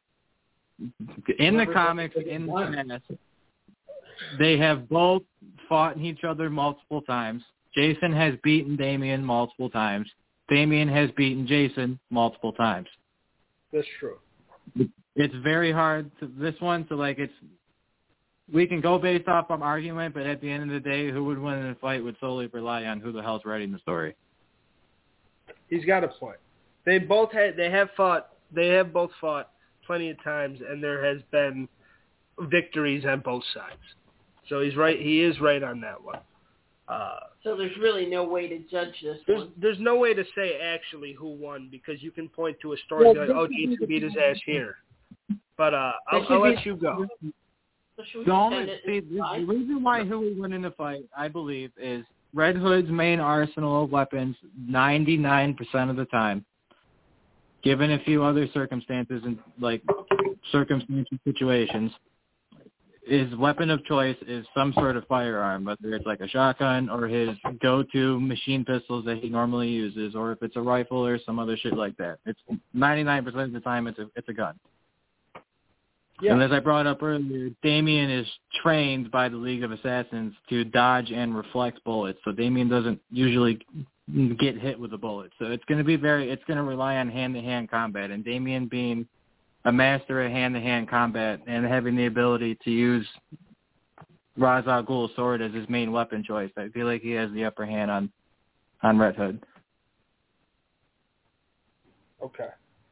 In the comics, in the past, they have both fought each other multiple times. Jason has beaten Damien multiple times. Damien has beaten Jason multiple times. That's true. It's very hard to this one. So we can go based off of argument, but at the end of the day, who would win in a fight would solely rely on who the hell's writing the story. He's got a point. They have both fought plenty of times, and there has been victories on both sides. So he's right. He is right on that one. So there's really no way to judge this one. There's no way to say actually who won because you can point to a story and be like, oh, Jason beat his ass here. But I'll let you go. So the reason why who would win in the fight, I believe, is Red Hood's main arsenal of weapons 99% of the time, given a few other circumstances and circumstantial situations, his weapon of choice is some sort of firearm, whether it's like a shotgun or his go-to machine pistols that he normally uses, or if it's a rifle or some other shit like that. It's 99% of the time it's a gun. Yeah. And as I brought up earlier, Damien is trained by the League of Assassins to dodge and reflect bullets, so Damien doesn't usually get hit with a bullet. So it's going to rely on hand-to-hand combat, and Damien being a master at hand-to-hand combat and having the ability to use Ra's al Ghul's sword as his main weapon choice, I feel like he has the upper hand on Red Hood. Okay.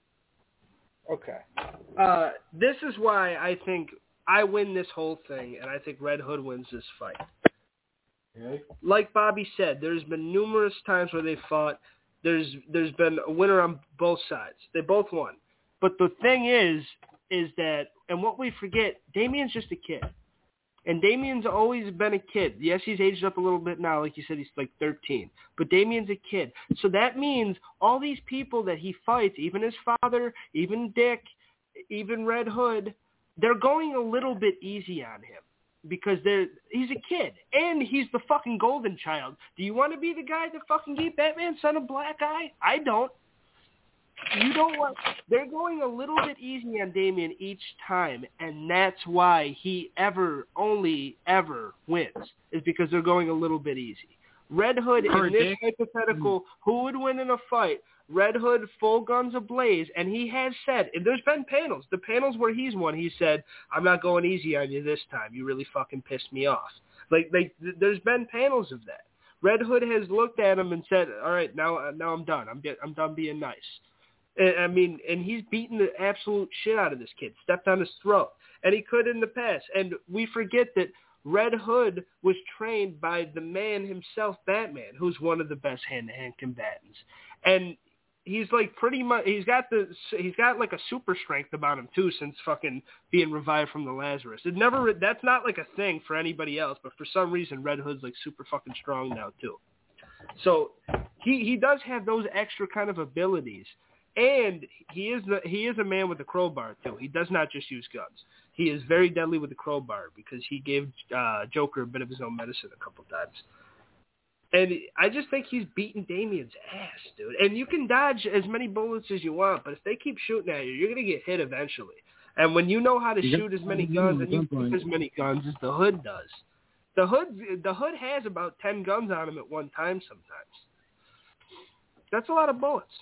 This is why I think I win this whole thing, and I think Red Hood wins this fight. Really? Like Bobby said, there's been numerous times where they fought, There's been a winner on both sides. They both won. But the thing is that, and what we forget, Damien's just a kid. And Damien's always been a kid. Yes, he's aged up a little bit now. Like you said, he's like 13. But Damien's a kid. So that means all these people that he fights, even his father, even Dick, even Red Hood, they're going a little bit easy on him. Because he's a kid. And he's the fucking golden child. Do you want to be the guy that fucking gave Batman Son of Black Eye? I don't. You don't want. They're going a little bit easy on Damien each time, and that's why he only ever wins, is because they're going a little bit easy. Red Hood, in this hypothetical, who would win in a fight? Red Hood, full guns ablaze, and he has said, and there's been panels, the panels where he's won, he said, I'm not going easy on you this time. You really fucking pissed me off. Like there's been panels of that. Red Hood has looked at him and said, all right, now I'm done. I'm done being nice. I mean, and he's beaten the absolute shit out of this kid, stepped on his throat, and he could in the past. And we forget that Red Hood was trained by the man himself, Batman, who's one of the best hand-to-hand combatants. And he's like pretty much, he's got like a super strength about him too, since fucking being revived from the Lazarus. That's not like a thing for anybody else, but for some reason Red Hood's like super fucking strong now too. So he does have those extra kind of abilities. And he is a man with a crowbar too. He does not just use guns. He is very deadly with the crowbar because he gave Joker a bit of his own medicine a couple times. And I just think he's beating Damien's ass, dude. And you can dodge as many bullets as you want, but if they keep shooting at you, you're going to get hit eventually. And when you know how to shoot as many guns and you shoot as many guns as the Hood does, the Hood has about 10 guns on him at one time sometimes. That's a lot of bullets.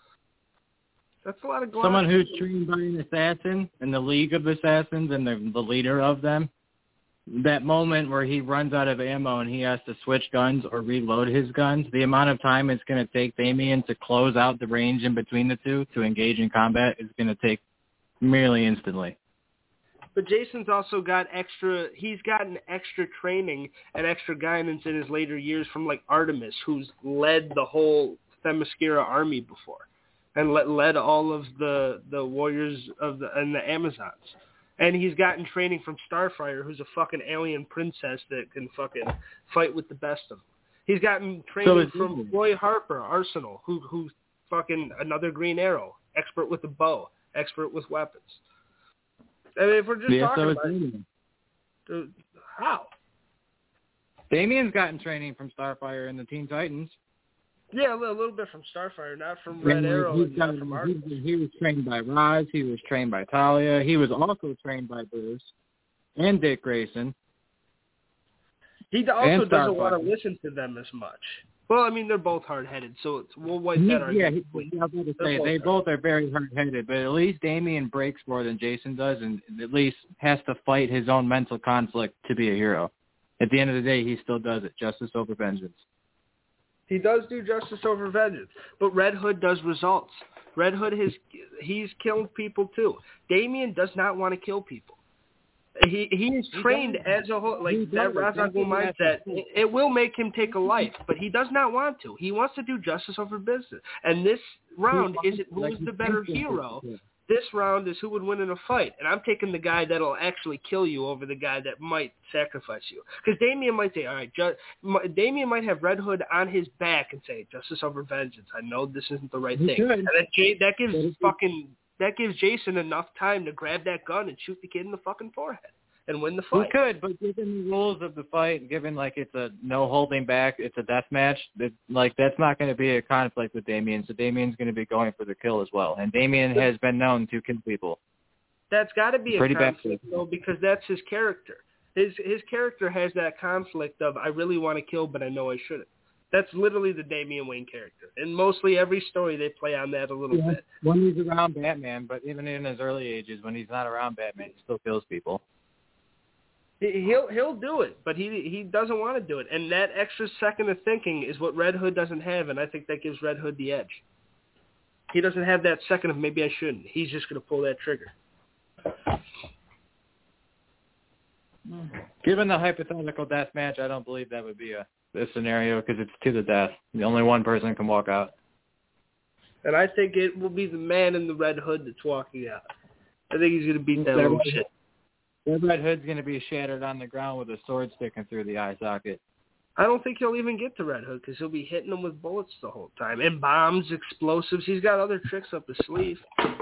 That's a lot of glass. Someone who's trained by an assassin in the League of Assassins and the leader of them, that moment where he runs out of ammo and he has to switch guns or reload his guns, the amount of time it's going to take Damien to close out the range in between the two to engage in combat is going to take merely instantly. But Jason's also he's gotten extra training and extra guidance in his later years from like Artemis, who's led the whole Themyscira army before. And led all of the warriors and the Amazons. And he's gotten training from Starfire, who's a fucking alien princess that can fucking fight with the best of them. He's gotten training from Roy Harper, Arsenal, who's fucking another Green Arrow, expert with the bow, expert with weapons. I mean, if we're just talking about how? Damien's gotten training from Starfire and the Teen Titans. Yeah, a little bit from Starfire, not from Red Arrow. He was trained by Roz. He was trained by Talia. He was also trained by Bruce and Dick Grayson. He also doesn't want to listen to them as much. Well, I mean, they're both hard-headed, so we'll wipe that argument. Yeah, I was going to say, they both are very hard-headed, but at least Damien breaks more than Jason does and at least has to fight his own mental conflict to be a hero. At the end of the day, he still does it, justice over vengeance. He does do justice over vengeance, but Red Hood does results. Red Hood he's killed people too. Damien does not want to kill people. He's trained as a whole, like that Ra's al Ghul mindset. It will make him take a life, but he does not want to. He wants to do justice over business. And this round isn't who's the better hero. This round is who would win in a fight. And I'm taking the guy that'll actually kill you over the guy that might sacrifice you. Because Damien might say, all right, Damien might have Red Hood on his back and say, justice over vengeance. I know this isn't the right thing. And that gives Jason enough time to grab that gun and shoot the kid in the fucking forehead and win the fight. He could, but given the rules of the fight, given like it's a no holding back, it's a death match, that's not going to be a conflict with Damien, so Damien's going to be going for the kill as well. And Damien has been known to kill people. That's got to be a conflict, though, because that's his character. His character has that conflict of, I really want to kill, but I know I shouldn't. That's literally the Damian Wayne character. And mostly every story they play on that a little bit. When he's around Batman, but even in his early ages, when he's not around Batman, he still kills people. He'll do it, but he doesn't want to do it. And that extra second of thinking is what Red Hood doesn't have, and I think that gives Red Hood the edge. He doesn't have that second of maybe I shouldn't. He's just going to pull that trigger. Given the hypothetical death match, I don't believe that would be a scenario because it's to the death. Only one person can walk out. And I think it will be the man in the red hood that's walking out. I think he's going to beat that little shit. The Red Hood's going to be shattered on the ground with a sword sticking through the eye socket. I don't think he'll even get to Red Hood because he'll be hitting him with bullets the whole time. And bombs, explosives. He's got other tricks up his sleeve.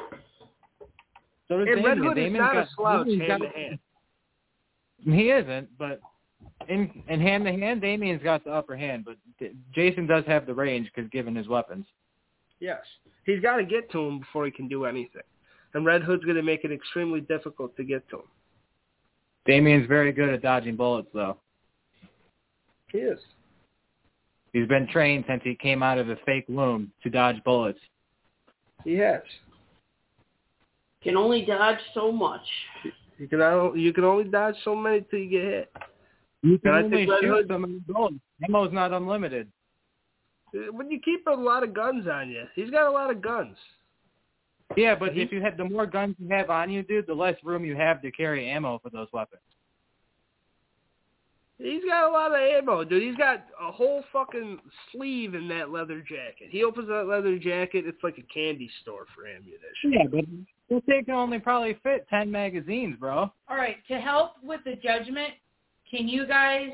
So does and Red Damian. Hood is not a slouch hand-to-hand. He isn't, but in hand-to-hand, Damian's got the upper hand. But Jason does have the range because given his weapons. Yes. He's got to get to him before he can do anything. And Red Hood's going to make it extremely difficult to get to him. Damian's very good at dodging bullets, though. He is. He's been trained since he came out of the fake womb to dodge bullets. He has. Can only dodge so much. You can only dodge so many till you get hit. You can only shoot so many bullets. Ammo's not unlimited. When you keep a lot of guns on you, he's got a lot of guns. Yeah, but if you have the more guns you have on you, dude, the less room you have to carry ammo for those weapons. He's got a lot of ammo, dude. He's got a whole fucking sleeve in that leather jacket. He opens that leather jacket, it's like a candy store for ammunition. Yeah, but they can only probably fit 10 magazines, bro. All right, to help with the judgment, can you guys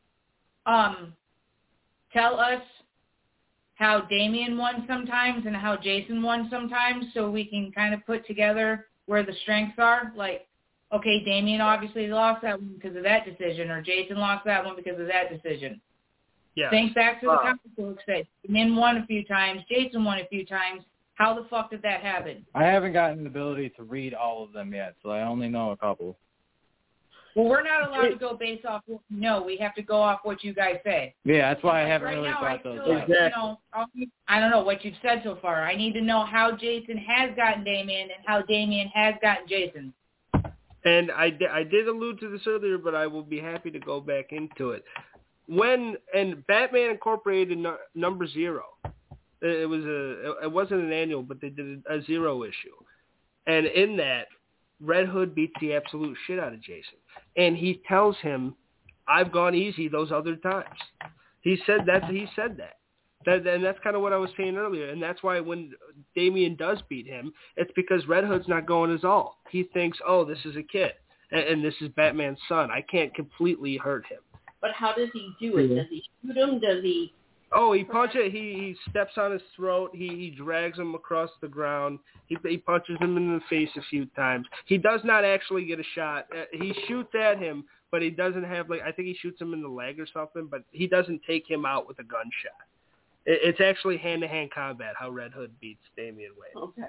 tell us how Damian won sometimes and how Jason won sometimes so we can kind of put together where the strengths are? Like, okay, Damian obviously lost that one because of that decision, or Jason lost that one because of that decision. Yeah. Think back to the comic books that Damian won a few times, Jason won a few times. How the fuck did that happen? I haven't gotten the ability to read all of them yet, so I only know a couple. Well, we're not allowed to go based off what we know. We have to go off what you guys say. Yeah, that's why I haven't right really now, thought those. Exactly. I don't know what you've said so far. I need to know how Jason has gotten Damian and how Damian has gotten Jason. And I did allude to this earlier, but I will be happy to go back into it. And Batman Incorporated number 0. It wasn't an annual, but they did a 0 issue. And in that, Red Hood beats the absolute shit out of Jason. And he tells him, I've gone easy those other times. He said that. And that's kind of what I was saying earlier. And that's why when Damian does beat him, it's because Red Hood's not going his all. He thinks, oh, this is a kid. And this is Batman's son. I can't completely hurt him. But how does he do it? Does he shoot him? Does he... Oh, he punches. He steps on his throat. He drags him across the ground. He punches him in the face a few times. He does not actually get a shot. He shoots at him, but he doesn't have I think he shoots him in the leg or something. But he doesn't take him out with a gunshot. It's actually hand-to-hand combat. How Red Hood beats Damian Wayne. Okay.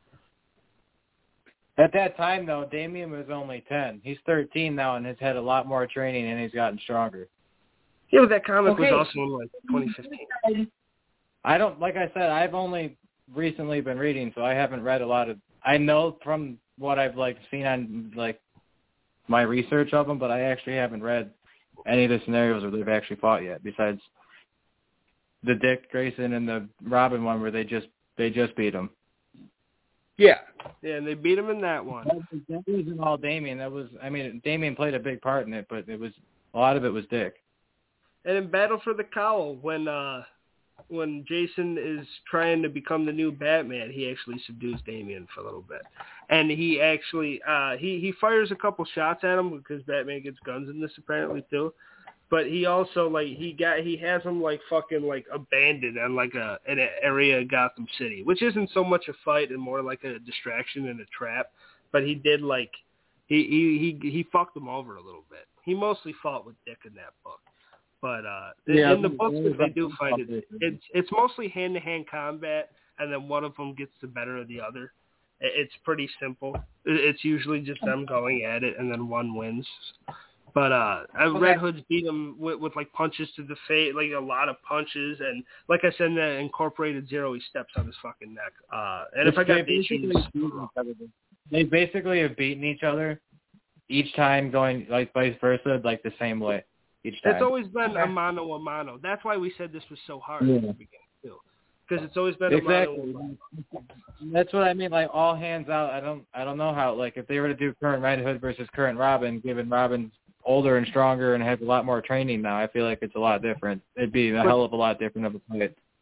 At that time, though, Damian was only 10. He's 13 now and has had a lot more training and he's gotten stronger. Yeah, but that comic was also in 2015. Like I said, I've only recently been reading, so I haven't read a lot of. I know from what I've seen on my research of them, but I actually haven't read any of the scenarios where they've actually fought yet. Besides the Dick Grayson and the Robin one, where they just beat him. Yeah, and they beat him in that one. That wasn't all Damian. Damian played a big part in it, but a lot of it was Dick. And in Battle for the Cowl, when Jason is trying to become the new Batman, he actually subdues Damian for a little bit. And he actually he fires a couple shots at him because Batman gets guns in this apparently too. But he also he has him fucking abandoned on an area of Gotham City, which isn't so much a fight and more like a distraction and a trap. But he did he fucked him over a little bit. He mostly fought with Dick in that book. But in the books that they do fight it's mostly hand-to-hand combat, and then one of them gets the better of the other. It's pretty simple. It's usually just them going at it, and then one wins. But Red Hood's beat him with punches to the face, a lot of punches, and like I said in the Incorporated 0, he steps on his fucking neck. And if I got the issues, they basically have beaten each other each time, going vice versa, the same way. It's always been a mano. That's why we said this was so hard at the beginning, too. Because it's always been a mano. That's what I mean, all hands out. I don't know how, if they were to do current Red Hood versus current Robin, given Robin's older and stronger and has a lot more training now, I feel like it's a lot different. It'd be a hell of a lot different of a fight.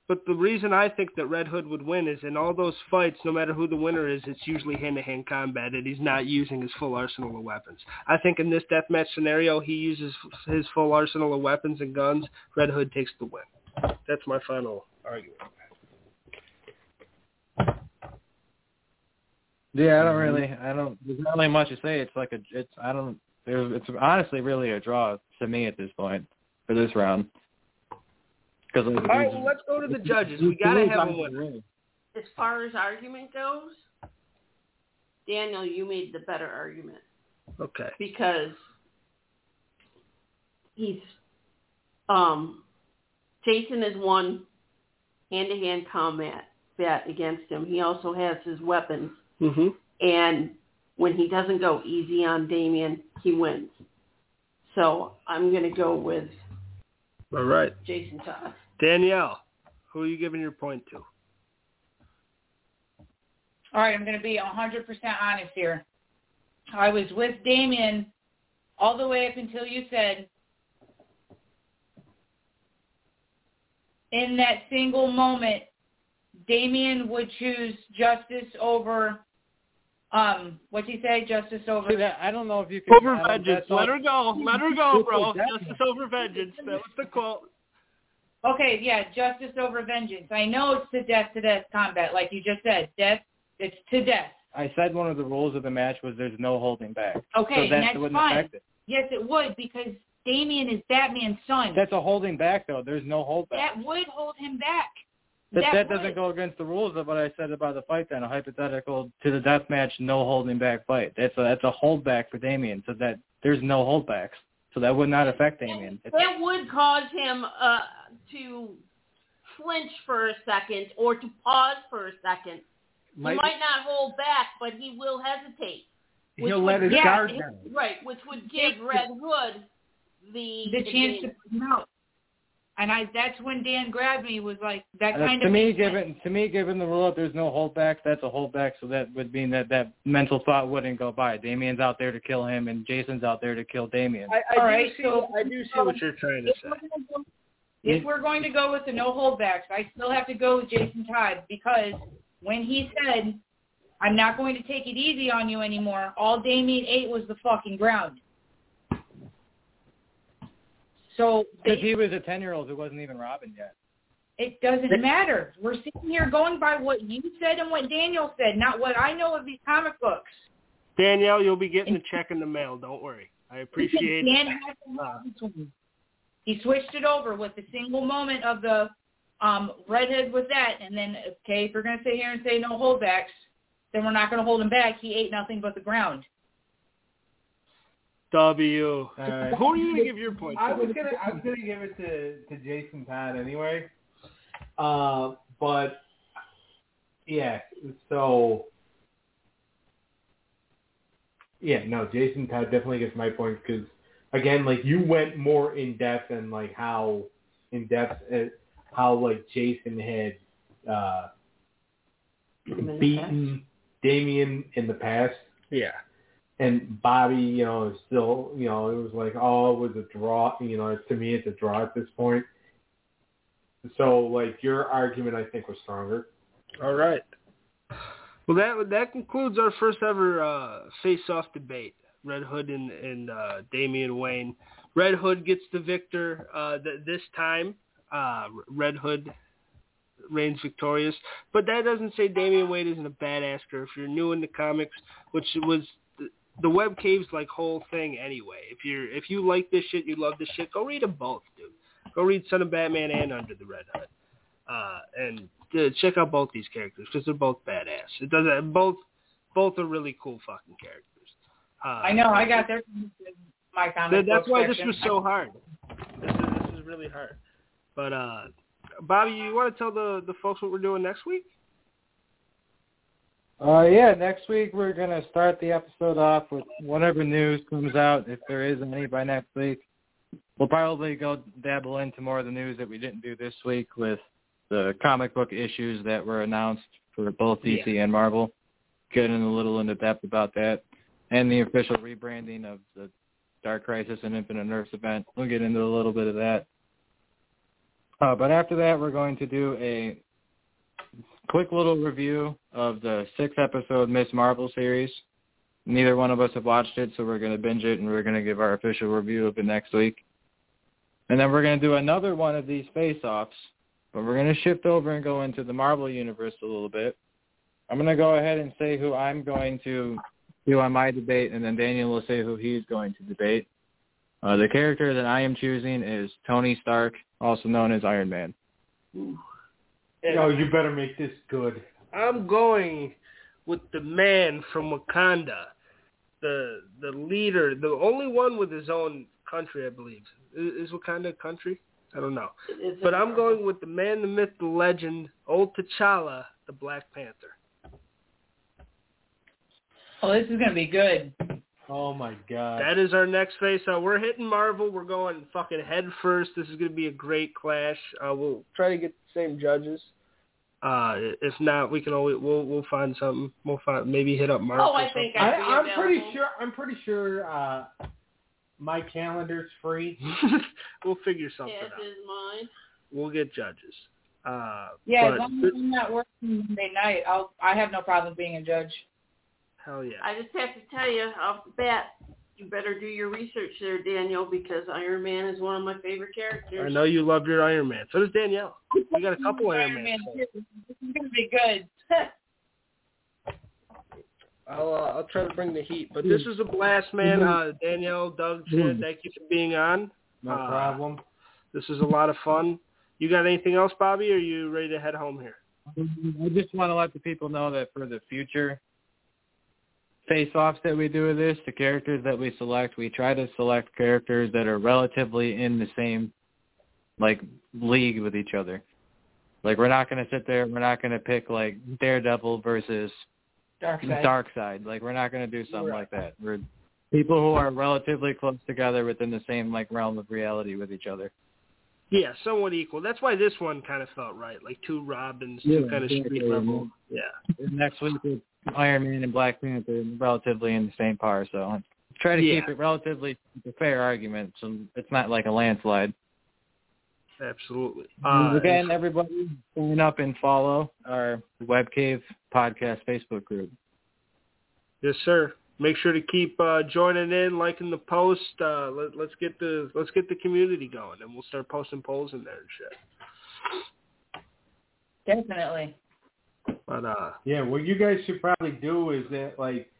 But the reason I think that Red Hood would win is in all those fights, no matter who the winner is, it's usually hand-to-hand combat, and he's not using his full arsenal of weapons. I think in this deathmatch scenario, he uses his full arsenal of weapons and guns. Red Hood takes the win. That's my final argument. Yeah, there's not really much to say. It's honestly really a draw to me at this point for this round. All right, well, let's go to the judges. We got to have a winner. As far as argument goes, Daniel, you made the better argument. Okay. Because he's Jason has won hand-to-hand combat against him. He also has his weapons. Mm-hmm. And when he doesn't go easy on Damian, he wins. So I'm going to go with all right, Jason Todd. Danielle, who are you giving your point to? All right, I'm going to be 100% honest here. I was with Damian all the way up until you said in that single moment, Damian would choose justice over, what'd he say? Justice over... I don't know if you can... Over vengeance. Let her go, bro. Justice over vengeance. That was the quote. Okay, yeah, justice over vengeance. I know it's to death combat, like you just said. Death, it's to death. I said one of the rules of the match was there's no holding back. Okay, so and that's wouldn't fine. affect it. Yes, it would, because Damian is Batman's son. That's a holding back, though. There's no hold back. That would hold him back. That doesn't go against the rules of what I said about the fight then. A hypothetical to the death match, no holding back fight. That's a holdback for Damian, so that there's no holdbacks. So that would not affect Damian. That would cause him to flinch for a second or to pause for a second. He might not hold back, but he will hesitate. He'll let his guard down. Right, which would give Red Hood the chance to put him out. And that's when Dan grabbed me, was like, that kind to of... me, given the rule that there's no holdbacks, that's a holdback, so that would mean that mental thought wouldn't go by. Damian's out there to kill him, and Jason's out there to kill Damian. I do see what you're trying to say. If we're going to go with the no holdbacks, I still have to go with Jason Todd, because when he said, I'm not going to take it easy on you anymore, all Damian ate was the fucking ground. So because he was a 10-year-old who wasn't even Robin yet. It doesn't matter. We're sitting here going by what you said and what Daniel said, not what I know of these comic books. Danielle, you'll be getting a check in the mail. Don't worry. I appreciate it. He switched it over with the single moment of the redhead with that, and then, okay, if we're going to sit here and say no holdbacks, then we're not going to hold him back. He ate nothing but the ground. W. Who are you going to give your point to? I was gonna give it to Jason Todd anyway. But yeah, so yeah, no, Jason Todd definitely gets my point because again, like you went more in depth and like how in depth how like Jason had beaten Damian in the past. Yeah. And Bobby, you know, is still, you know, it was like, oh, it was a draw. You know, to me, it's a draw at this point. So, like, your argument, I think, was stronger. All right. Well, that concludes our first ever face-off debate. Red Hood and Damian Wayne. Red Hood gets the victor this time. Red Hood reigns victorious. But that doesn't say Damian Wayne isn't a badass. If you're new in the comics, which was the Web Cave's like whole thing anyway. If you like this shit, you love this shit, go read them both, dude. Go read Son of Batman and Under the Red Hood, and check out both these characters because they're both badass. It doesn't both are really cool fucking characters. I know I got their my comic. That's why section. This was so hard. This is really hard. But Bobby, you want to tell the folks what we're doing next week? Yeah, next week we're going to start the episode off with whatever news comes out, if there is any by next week. We'll probably go dabble into more of the news that we didn't do this week with the comic book issues that were announced for both DC and Marvel. Getting a little into depth about that. And the official rebranding of the Dark Crisis and Infinite Earths event. We'll get into a little bit of that. But after that, we're going to do a quick little review of the 6-episode Ms. Marvel series. Neither one of us have watched it, so we're going to binge it, and we're going to give our official review of it next week. And then we're going to do another one of these face-offs, but we're going to shift over and go into the Marvel Universe a little bit. I'm going to go ahead and say who I'm going to do on my debate, and then Daniel will say who he's going to debate. The character that I am choosing is Tony Stark, also known as Iron Man. Oh, you better make this good. I'm going with the man from Wakanda, the leader, the only one with his own country, I believe. Is Wakanda a country? I don't know. But I'm going with the man, the myth, the legend, old T'Challa, the Black Panther. Oh, this is going to be good. Oh, my God. That is our next face. We're hitting Marvel. We're going fucking head first. This is going to be a great clash. We'll try to get the same judges. If not, we can always we'll find something. We'll maybe hit up Mark. Oh, I think I'm pretty sure my calendar's free. We'll figure something out. As is mine. We'll get judges. Yeah, as long as I'm not working Monday night, I have no problem being a judge. Hell yeah. I just have to tell you off the bat, you better do your research there, Daniel, because Iron Man is one of my favorite characters. I know you love your Iron Man. So does Danielle. We got a couple Iron Man. This is going to be good. I'll try to bring the heat. But this is a blast, man. Danielle, Doug, Sid, thank you for being on. No problem. This is a lot of fun. You got anything else, Bobby, or are you ready to head home here? I just want to let the people know that for the future face-offs that we do with this, the characters that we select, we try to select characters that are relatively in the same, league with each other. We're not going to sit there, we're not going to pick, Daredevil versus Darkseid. We're not going to do something like that. We're people who are relatively close together within the same, realm of reality with each other. Yeah, somewhat equal. That's why this one kind of felt right. Two Robins, two kind of street level. Yeah. Next week, it's Iron Man and Black Panther relatively in the same par, so try to keep it relatively a fair argument, so it's not like a landslide. Absolutely. Again, everybody sign up and follow our WebCave Podcast Facebook group. Yes, sir. Make sure to keep joining in, liking the post. Let's get the community going, and we'll start posting polls in there and shit. Definitely. But yeah, what you guys should probably do is that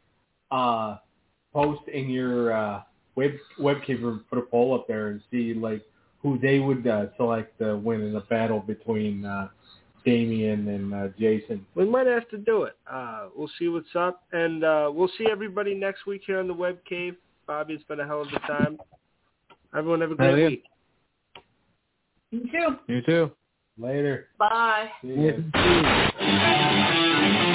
post in your webcam room, put a poll up there and see who they would select to win in a battle between Damian and Jason. We might have to do it. We'll see what's up, and we'll see everybody next week here on the Web Cave. Bobby, it's been a hell of a time. Everyone have a great week. You too. You too. Later. Bye. See you.